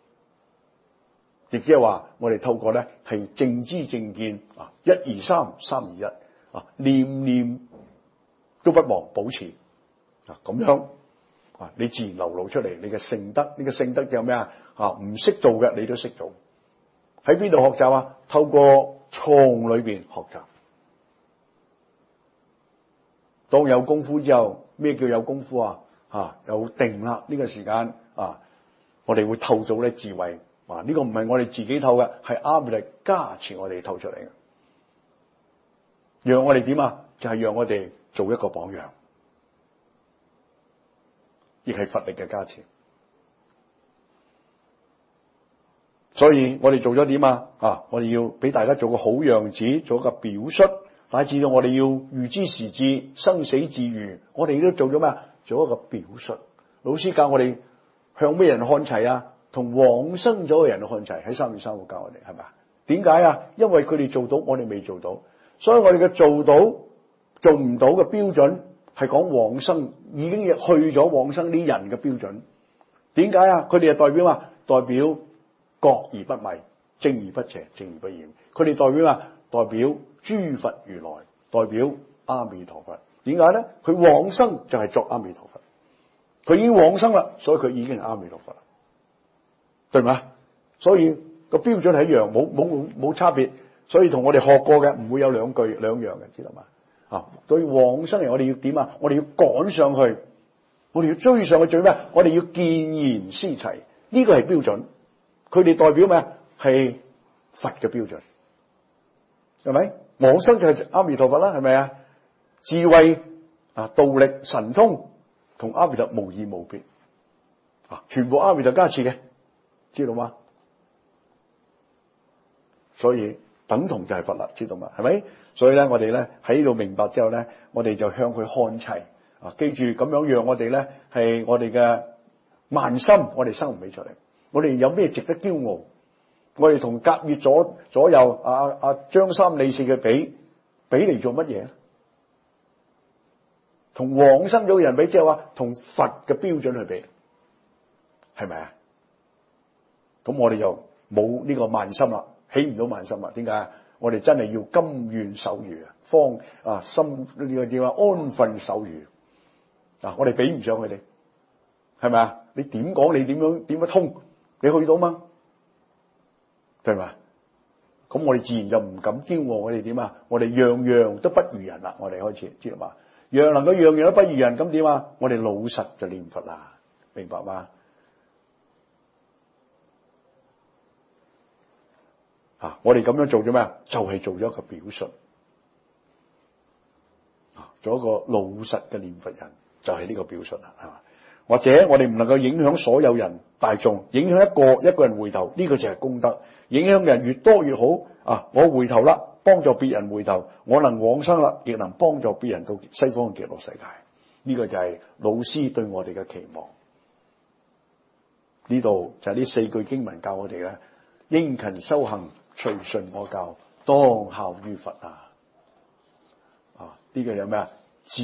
亦即係話，我哋透過咧係正知正見一二三，三二一念念都不忘保持咁樣你自然流露出嚟你嘅聖德。呢個聖德有咩啊？唔識做嘅你都識做。喺邊度學習啊？透過倉裏邊學習。當有功夫之後，咩叫有功夫啊？有定啦，呢個時間我哋會透到咧智慧。呢個唔係我哋自己透嘅，係阿彌陀加持我哋透出嚟嘅。讓我哋點啊？就係讓我哋做一個榜樣，亦係佛力嘅加持。所以我哋做咗點啊？我哋要俾大家做個好樣子，做一個表率，乃至到我哋要預知時至，生死自如。我哋都做咗咩啊？做一個表率。老師教我哋向咩人看齊啊？同往生咗嘅人看齊。喺3月3號教我哋，係咪啊？點解啊？因為佢哋做到，我哋未做到，所以我哋嘅做到做唔到嘅標準係講往生，已經去咗往生啲人嘅標準。點解啊？佢哋係代表啊？代表覺而不迷，正而不邪，正而不染。佢哋代表啊？代表諸佛如來，代表阿彌陀佛。點解咧？佢往生就係作阿彌陀佛，佢已經往生啦，所以佢已經係阿彌陀佛啦。對嘛？所以個標準係一樣，冇差別。所以同我哋學過嘅唔會有兩樣嘅，知道嘛？所以往生人我哋要點啊？我哋要趕上去，我哋要追上去，最咩？我哋要見賢思齊，呢個係標準。佢哋代表咩？係佛嘅標準，係咪？往生就係阿彌陀佛啦，係咪啊？智慧道力神通同阿彌陀無異無別全部阿彌陀加持嘅。知道嗎？所以等同就係佛啦，知道嗎？係咪？所以咧，我哋咧喺度明白之後咧，我哋就向佢看齊記住咁樣讓我哋咧係我哋嘅慢心，我哋生唔起出嚟。我哋有咩值得驕傲？我哋同甲乙左右張三李四嘅比嚟做乜嘢？同往生咗嘅人比，即係話同佛嘅標準去比，係咪啊？咁我哋就冇呢個慢心啦，起唔到慢心啦。點解？我哋真係要甘願守愚心呢個叫安分守愚我哋比唔上佢哋，係咪啊？你點講？你點樣通？你去到嗎？對嘛？咁我哋自然就唔敢驕傲。我哋點啊？我哋樣樣都不如人啦。我哋開始知道嘛？樣能夠樣樣都不如人，咁點啊？我哋老實就念佛啦，明白嗎？我哋咁樣做咗咩？就係做咗一個表述做一個老實嘅念佛人，就係呢個表述啦，係嘛？或者我哋唔能夠影響所有人大眾，影響一個人回頭，呢個就係功德。影響嘅人越多越好我回頭啦，幫助別人回頭，我能往生啦，亦能幫助別人到西方嘅極樂世界。呢個就係老師對我哋嘅期望。呢度就係呢4句經文教我哋咧，應勤修行，隨順我教，當效於佛呢個有咩啊？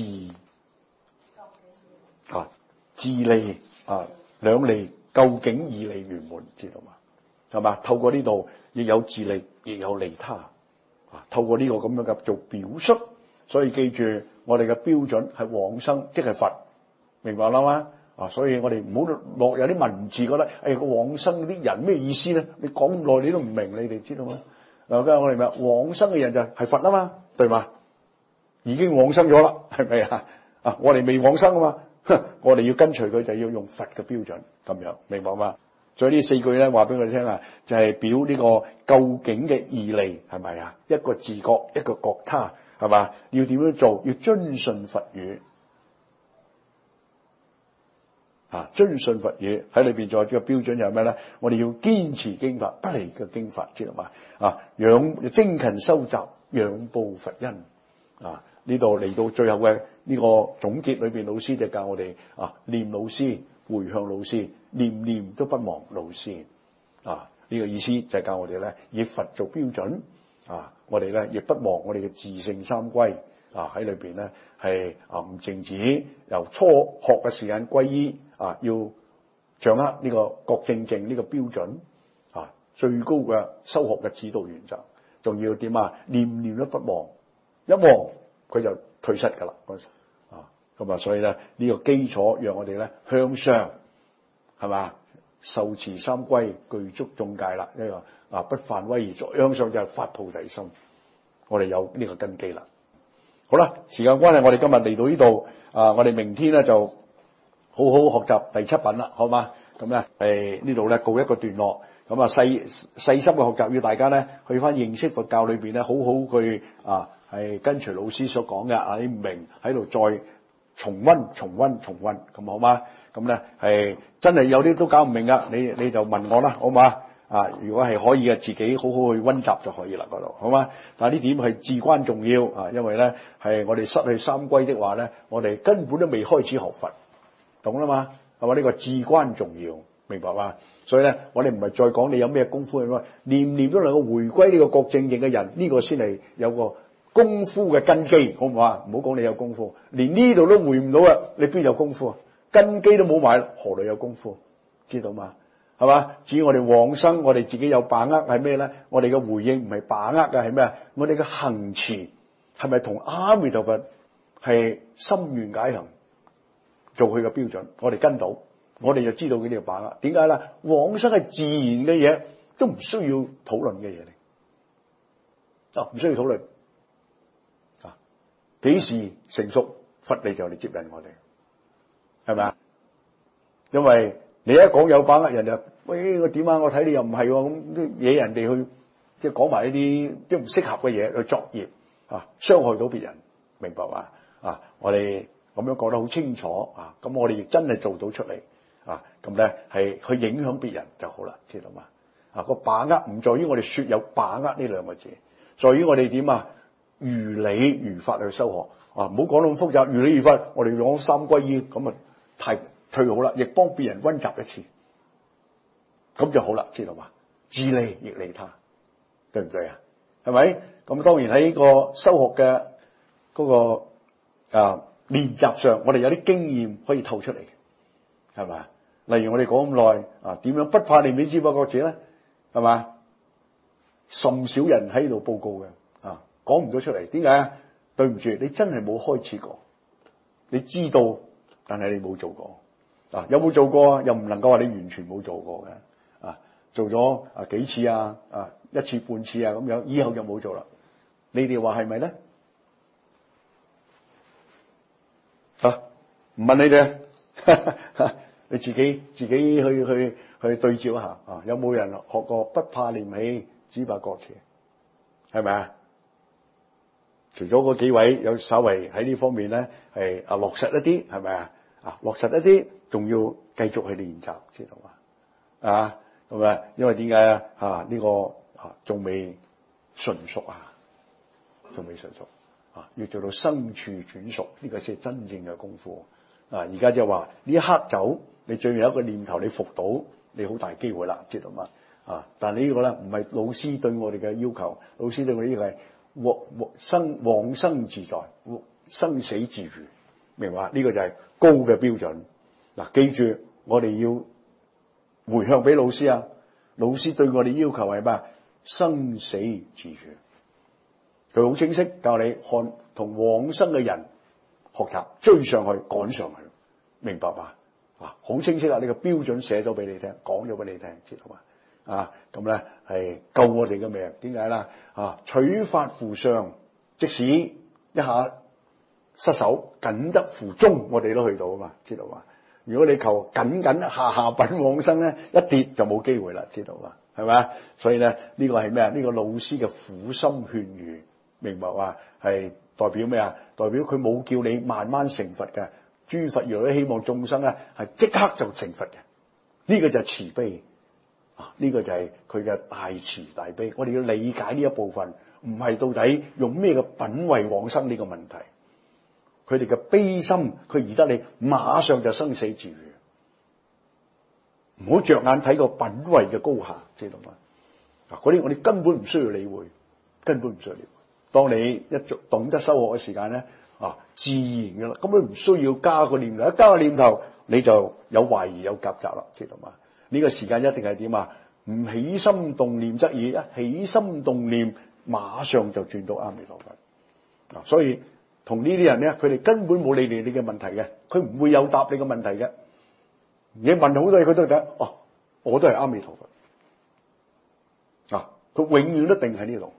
自利兩利，究竟以利圓滿，知道嘛？係嘛？透過呢度亦有自利，亦有利他透過呢個咁樣嘅做表率，所以記住我哋嘅標準係往生，即係佛，明白啦嘛？所以我哋唔好落有啲文字覺得個往生啲人咩意思咧？你講咁耐你都唔明，你哋知道嗎？我哋咪往生嘅人就係佛啊嘛，對嘛？已經往生咗啦，係咪我哋未往生啊嘛，我哋要跟隨佢，就要用佛嘅標準咁樣，明白嘛？所以呢4句咧，話俾我哋聽就係表呢個究竟嘅義利，係咪啊？一個自覺，一個覺他，係嘛？要點樣做？要遵順佛語遵信佛語喺裏邊，仲有個標準就係咩咧？我哋要堅持經法，不離嘅經法，知道嘛？精勤修習，仰報佛恩。呢度嚟到最後嘅呢個總結裏邊，老師就教我哋念老師，回向老師，念念都不忘老師。呢個意思就係教我哋咧以佛做標準。我哋咧亦不忘我哋嘅自性三歸。喺裏邊咧係唔淨止由初學嘅時間歸依要掌握呢個覺正正呢個標準最高嘅修學嘅指導原則，仲要點念念都不忘，一忘佢就退失噶啦嗰時咁所以咧呢個基礎讓我哋咧向上係嘛受持三歸，具足眾戒啦，呢個不犯威儀，向上就係發菩提心，我哋有呢個根基啦。好啦，時間關係，我哋今日嚟到呢度，我哋明天咧就好好學習第七品啦，好嘛？咁咧，呢度咧告一個段落。咁細心嘅學習，要大家咧去翻認識佛教裏邊咧，好好去係跟隨老師所講嘅，你唔明喺度再重溫，咁好嘛？咁咧係真係有啲都搞唔明噶，你就問我啦，好嘛？如果係可以嘅，自己好好去溫習就可以啦，嗰度好嘛？但係呢點係至關重要因為咧係我哋失去三歸的話咧，我哋根本都未開始學佛，懂啦嘛？係嘛？呢個至關重要，明白嘛？所以咧，我哋唔係再講你有咩功夫，念念都能夠回歸呢個覺正正嘅人，呢個先係有個功夫嘅根基，好唔好啊？唔好講你有功夫，連呢度都回唔到啊！你邊有功夫啊？根基都冇埋，何來有功夫？知道嘛？係嘛？至於我哋往生，我哋自己有把握係咩咧？我哋嘅回應唔係把握嘅係咩？我哋嘅行持係咪同阿彌陀佛係心願解行做佢嘅標準？我哋跟到，我哋就知道佢呢個把握。點解咧？往生係自然嘅嘢，都唔需要討論嘅嘢嚟。唔需要討論。幾時成熟，佛嚟就嚟接引我哋，係咪啊？因為你一講有把握，人就喂我點啊？我睇你又唔係咁啲嘢，人哋去即係講埋呢啲都唔適合嘅嘢去作業傷害到別人，明白嘛？我哋咁樣講得好清楚咁我哋亦真係做到出嚟咁咧係去影響別人就好啦，知道嘛？個把握唔在於我哋說有把握呢兩個字，在於我哋點如理如法去修學唔好講到咁複雜，如理如法，我哋講三歸依咁太最好啦，亦幫別人溫習一次，咁就好啦，知道嘛？自利亦利他，對唔對啊？係咪？咁當然喺呢個修學嘅嗰個練習上，我哋有啲經驗可以透出嚟嘅，係咪？例如我哋講咁耐點樣不怕念彼知不覺者咧？係嘛？甚少人喺度報告嘅講唔到出嚟，點解啊？對唔住，你真係冇開始過，你知道，但係你冇做過。有冇做過又唔能夠話你完全冇做過嘅。做咗幾次一次半次咁樣，以後就冇做啦。你哋話係咪咧？唔問你哋，你自己去對照一下有冇人學過不怕念彼知不覺者？係咪啊？除咗嗰幾位有稍微喺呢方面咧係落實一啲，係咪落實一啲，仲要繼續去練習，知道嘛？咁因為點解呢個仲未純熟仲未純熟要做到生處轉熟，呢個先係真正嘅功夫。而家就話呢一刻走，你最後一個念頭你服到，你好大機會啦，知道嘛？但係呢個咧唔係老師對我哋嘅要求，老師對我哋呢個係往生自在，生死自如，明白？呢個就係高嘅標準。記住我哋要回向俾老師老師對我哋要求係咩？生死自如。佢好清晰教你看同往生嘅人學習，追上去趕上去，明白嘛？好清晰呢個標準寫咗俾你聽，講咗俾你聽，知道嘛？咁咧係救我哋嘅命。點解啦？取法乎上，即使一下失手，僅得乎中，我哋都去到嘛，知道嘛？如果你求僅下品往生咧，一跌就冇機會啦，知道嘛？係咪？所以咧呢個係咩？呢個老師嘅苦心勸喻，明白話係代表咩？代表佢冇叫你慢慢成佛嘅， 諸佛如來希望眾生咧係即刻就成佛嘅。呢個就係慈悲啊！呢個就係佢嘅大慈大悲。我哋要理解呢一部分，唔係到底用咩嘅品位往生呢個問題。佢哋嘅悲心，佢宜得你馬上就生死治癒。唔好着眼睇個品位嘅高下，知道嗎？嗰啲我哋根本唔需要理會，根本唔需要理會。當你一懂得修學嘅時間咧，自然嘅啦，根本唔需要加個念頭，一加個念頭你就有懷疑有夾雜啦，知道嗎？呢個時間一定係點啊？唔起心動念則已，一起心動念馬上就轉到阿彌陀佛。所以同呢啲人咧，佢哋根本冇理你嘅問題嘅，佢唔會有答你嘅問題嘅。你問好多嘢，佢都係我都係阿彌陀佛。佢永遠都定喺呢度。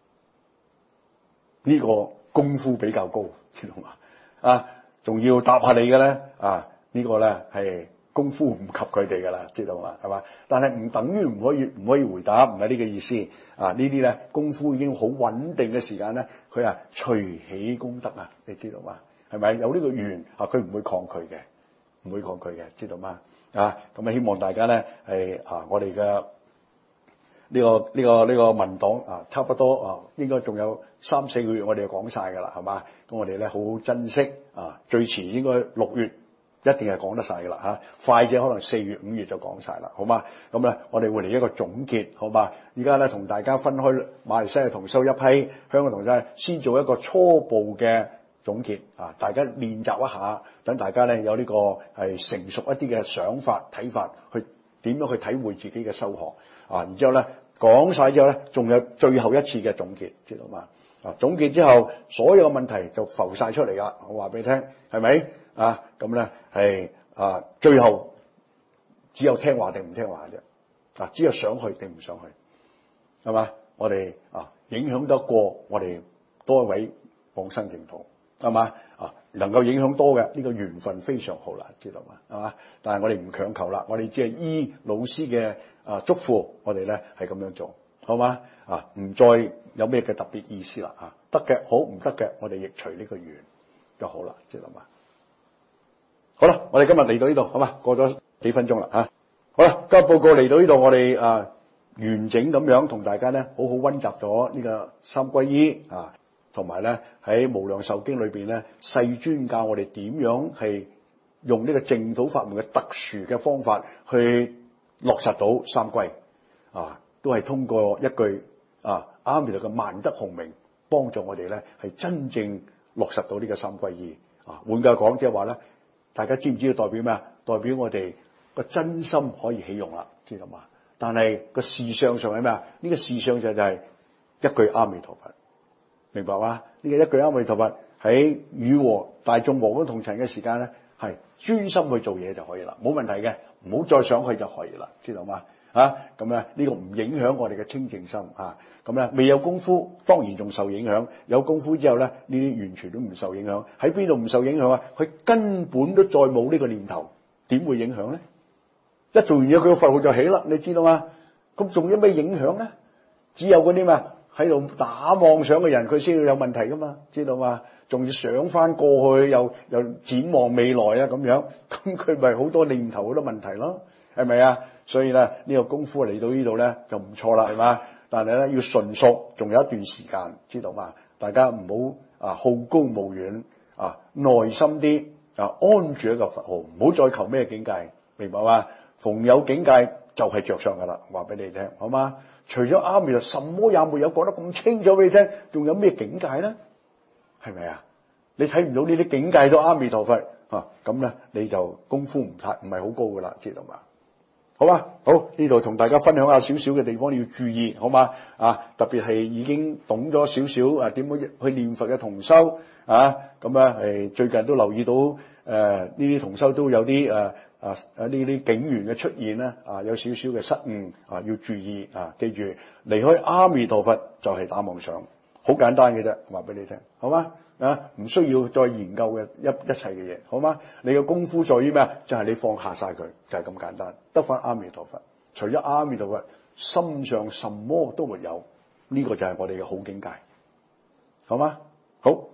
呢個功夫比較高，知道嘛？仲要答下你嘅咧，呢個咧係功夫唔及佢哋噶啦，知道嘛？係嘛？但係唔等於唔可以回答，唔係呢個意思。呢啲咧功夫已經好穩定嘅時間咧，佢隨喜功德啊，你知道嘛？係咪有呢個緣佢唔會抗拒嘅，唔會抗拒嘅，知道嘛？咁希望大家咧係我哋嘅呢個文檔差不多應該仲有3-4個月，我哋就講晒噶啦，係嘛？咁我哋咧好好珍惜最遲應該6月一定係講得晒噶啦，快者可能4月5月就講晒啦，好嘛？咁咧我哋會嚟一個總結，好嘛？而家咧同大家分開馬來西亞同修一批，香港同修先做一個初步嘅總結大家練習一下，等大家咧有呢個係成熟一啲嘅想法睇法，去點樣去體會自己嘅修學然之後咧講晒之後咧，仲有最後一次嘅總結，知道嘛？總結之後，所有嘅問題就浮晒出嚟啦。我話俾你聽，係咪咁咧係最後只有聽話定唔聽話啫？只有想去定唔想去，係嘛？我哋影響得過我哋多一位往生淨土，係嘛？能夠影響多嘅呢個緣分非常好啦，知道嘛？係嘛？但係我哋唔強求啦，我哋只係依老師嘅囑咐，我哋咧係咁樣做，好嘛？唔再有咩嘅特別意思啦，得嘅好，唔得嘅我哋亦隨呢個緣就好啦，知道嘛？好啦，我哋今日嚟到呢度，好嘛？過咗幾分鐘啦，好啦，今日報告嚟到呢度，我哋完整咁樣同大家咧好好溫習咗呢個三皈依同埋咧喺無量壽經裏邊咧，世尊教我哋點樣係用呢個淨土法門嘅特殊嘅方法去落實到三皈都係通過一句阿彌陀嘅萬德洪名，幫助我哋咧係真正落實到呢個三皈依換句講，即係話咧，大家知唔知道代表咩啊？代表我哋個真心可以起用啦，知道嘛？但係個事相上係咩啊？呢個事相就係一句阿彌陀佛，明白嘛？呢個一句阿彌陀佛喺與和大眾和嗰同塵嘅時間咧，係專心去做嘢就可以啦，冇問題嘅，唔好再想去就可以啦，知道嘛？咁咧呢個唔影響我哋嘅清淨心咁咧未有功夫當然仲受影響，有功夫之後咧呢啲完全都唔受影響。喺邊度唔受影響佢根本都再冇呢個念頭，點會影響咧？一做完嘢佢個佛號就起啦，你知道嘛？咁仲有咩影響咧？只有嗰啲咩喺度打妄想嘅人，佢先要有問題噶嘛，知道嘛？仲要想翻過去，又展望未來咁樣，咁佢咪好多念頭好多問題咯，係咪啊？所以咧呢個功夫嚟到呢度咧就唔錯啦，係嘛？但係咧要純熟，仲有一段時間，知道嘛？大家唔好好高騖遠耐心啲安住一個佛號，唔好再求咩境界，明白嘛？逢有境界就係着相噶啦，話俾你聽，好嘛？除咗阿彌陀，什麼也沒有，講得咁清楚俾你聽，仲有咩境界咧？係咪啊？你睇唔到呢啲境界都阿彌陀佛咁咧你就功夫唔係好高噶啦，知道嘛？好嘛？好，呢度同大家分享下少少嘅地方你要注意，好嘛？特別係已經懂咗少少點樣去念佛嘅同修咁最近都留意到呢啲同修都有啲呢啲境緣嘅出現咧有少少嘅失誤要注意記住離開阿彌陀佛就係打妄想，好簡單嘅啫，話俾你聽，好嘛？唔需要再研究嘅一切嘅嘢，好嗎？你嘅功夫在於咩？就係你放下晒佢，就係咁簡單，得翻阿彌陀佛。除咗阿彌陀佛，心上什麼都沒有，呢個就係我哋嘅好境界，好嗎？好。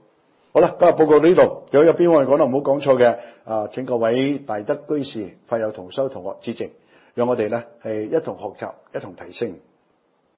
好啦，今日報告到呢度，如果有邊位講得唔好講錯嘅，請各位大德居士、法友同修同學指正，讓我哋咧係一同學習，一同提升。